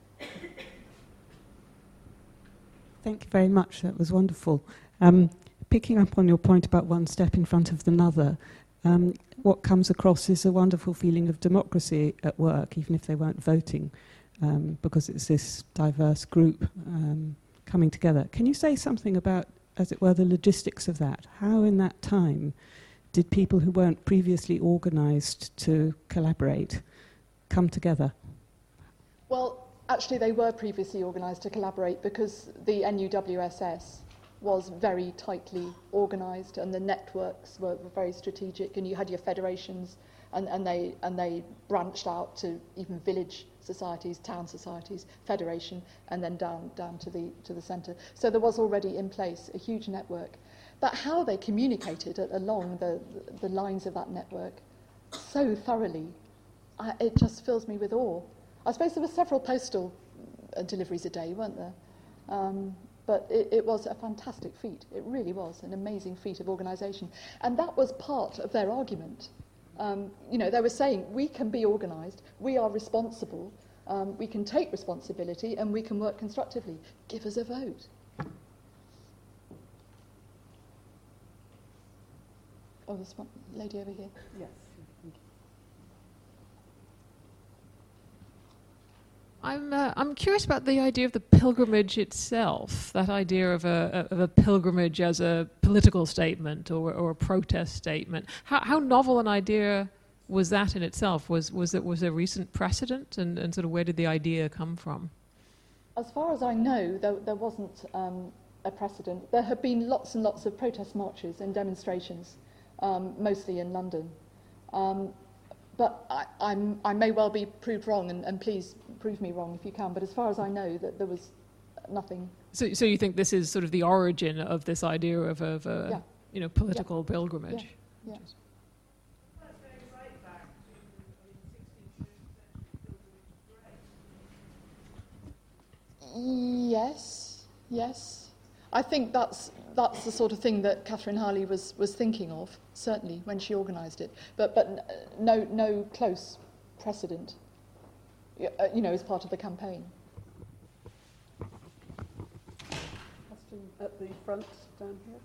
Thank you very much. That was wonderful. Picking up on your point about one step in front of another, what comes across is a wonderful feeling of democracy at work, even if they weren't voting, because it's this diverse group coming together. Can you say something about, as it were, the logistics of that? How in that time did people who weren't previously organised to collaborate come together? Well, actually they were previously organised to collaborate because the NUWSS was very tightly organised and the networks were very strategic, and you had your federations and they branched out to even village societies, town societies, federation, and then down to the centre. So there was already in place a huge network. But how they communicated along the lines of that network so thoroughly, it just fills me with awe. I suppose there were several postal deliveries a day, weren't there? But it was a fantastic feat. It really was an amazing feat of organisation. And that was part of their argument. They were saying, we can be organised, we are responsible, we can take responsibility, and we can work constructively. Give us a vote. Oh, this one lady over here. Yes. Thank you. I'm curious about the idea of the pilgrimage itself. That idea of a pilgrimage as a political statement or a protest statement. How novel an idea was that in itself? Was there recent precedent, and sort of where did the idea come from? As far as I know, there wasn't a precedent. There have been lots and lots of protest marches and demonstrations, mostly in London. But I may well be proved wrong, and please prove me wrong if you can. But as far as I know, that there was nothing. So you think this is sort of the origin of this idea of a political pilgrimage? Yeah. Yes. I think that's the sort of thing that Catherine Harley was thinking of, certainly, when she organised it. But no close precedent, as part of the campaign. Question at the front, down here.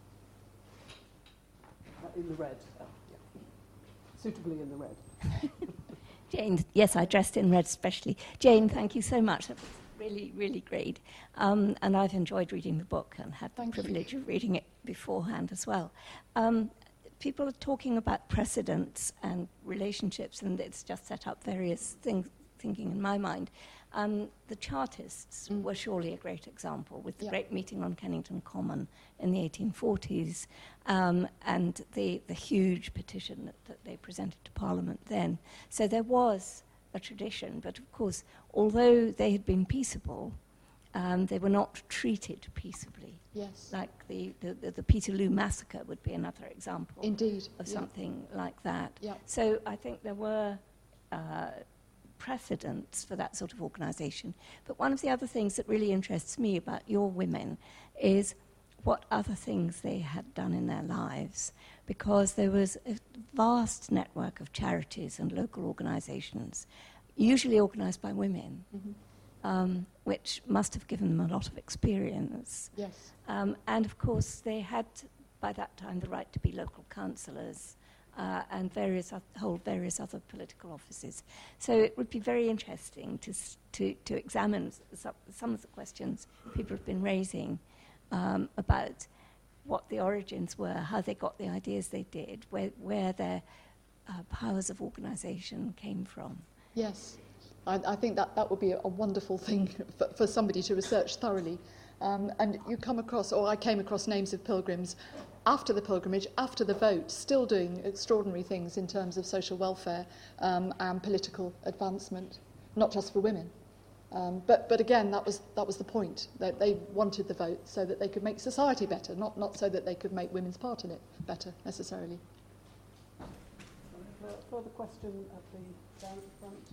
In the red. Suitably in the red. Jane, yes, I dressed in red especially. Jane, thank you so much. That was really, really great. And I've enjoyed reading the book and had the privilege of reading it beforehand as well. People are talking about precedents and relationships, and it's just set up various things, thinking in my mind. The Chartists were surely a great example, with the great meeting on Kennington Common in the 1840s, and the huge petition that they presented to Parliament then. So there was a tradition, but of course, although they had been peaceable, They were not treated peaceably. Yes. Like the Peterloo massacre would be another example. Indeed. Of Yeah. something like that. Yeah. So I think there were precedents for that sort of organisation. But one of the other things that really interests me about your women is what other things they had done in their lives, because there was a vast network of charities and local organisations, usually organised by women, which must have given them a lot of experience. Yes. And of course, they had, by that time, the right to be local councillors and hold various other political offices. So it would be very interesting to examine some of the questions people have been raising about what the origins were, how they got the ideas they did, where their powers of organisation came from. Yes, I think that would be a wonderful thing for somebody to research thoroughly. And you come across, or I came across names of pilgrims after the pilgrimage, after the vote, still doing extraordinary things in terms of social welfare and political advancement, not just for women. But again, that was the point, that they wanted the vote so that they could make society better, not so that they could make women's part in it better, necessarily. Further question at the down at the front.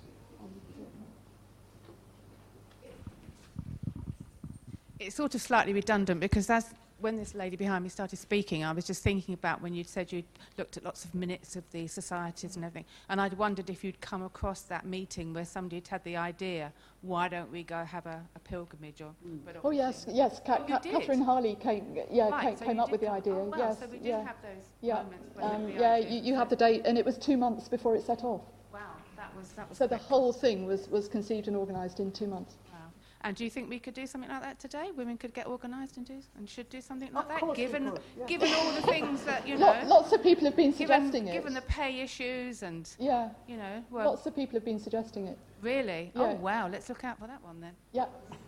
It's sort of slightly redundant because when this lady behind me started speaking, I was just thinking about when you'd said you'd looked at lots of minutes of the societies and everything, and I'd wondered if you'd come across that meeting where somebody had the idea, why don't we go have a pilgrimage? Oh yes, Catherine Harley came up with the idea. Oh, well, yes, so we did have those moments. You have the date, and it was 2 months before it set off. Wow, that was so the whole thing was conceived and organised in 2 months. And do you think we could do something like that today? Women could get organised and should do something like that, course given we could, given all the things that you know. Lots of people have been suggesting it. Given the pay issues and lots of people have been suggesting it. Really? Yeah. Oh wow! Let's look out for that one then. Yeah.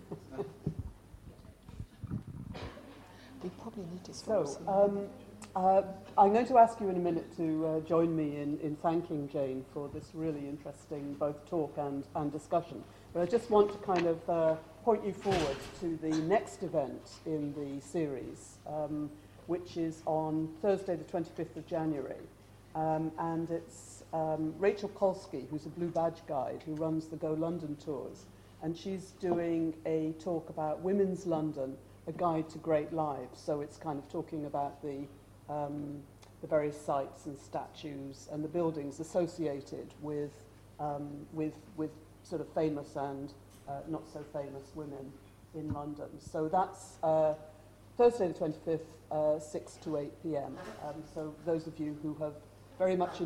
We probably need to stop. I'm going to ask you in a minute to join me in thanking Jane for this really interesting both talk and discussion. But I just want to kind of point you forward to the next event in the series, which is on Thursday the 25th of January. And it's Rachel Kolsky, who's a Blue Badge guide, who runs the Go London tours. And she's doing a talk about Women's London, a guide to great lives. So it's kind of talking about the various sites and statues and the buildings associated with sort of famous and not so famous women in London. So that's Thursday the 25th, 6 to 8 p.m. So those of you who have very much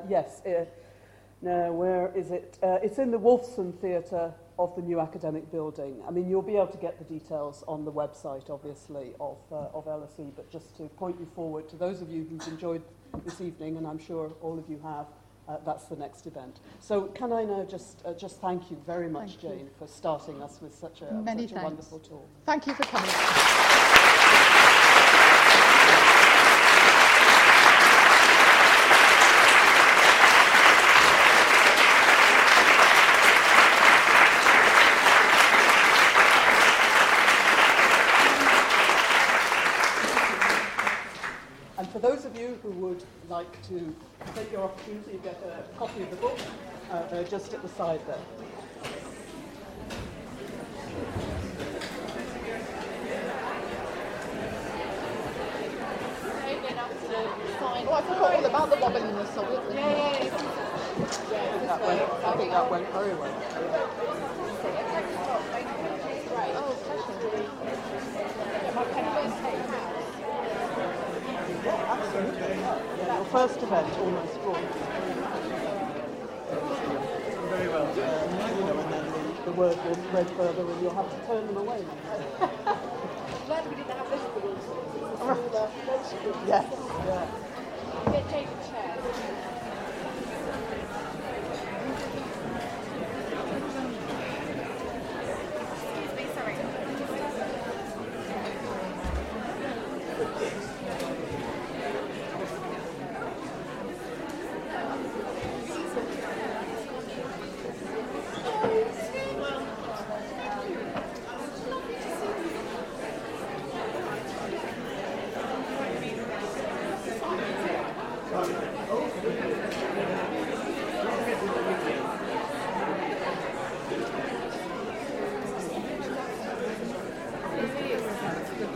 where is it? It's in the Wolfson Theatre of the new academic building. I mean, you'll be able to get the details on the website, obviously, of LSE, but just to point you forward to those of you who've enjoyed this evening, and I'm sure all of you have, that's the next event. So can I now just thank you very much, Jane, for starting us with such a wonderful talk. Thank you for coming. And for those of you who would like to take your opportunity to get a copy of the book, they're just at the side there. Oh, I forgot all about the wobbling in the solid. I think that went very well. Absolutely. Yeah, your first event almost full. Very well. And then the word will spread further and you'll have to turn them away. Glad we didn't have this for Yes. Yeah. Get Jane a chair. Excuse me, sorry. Oh.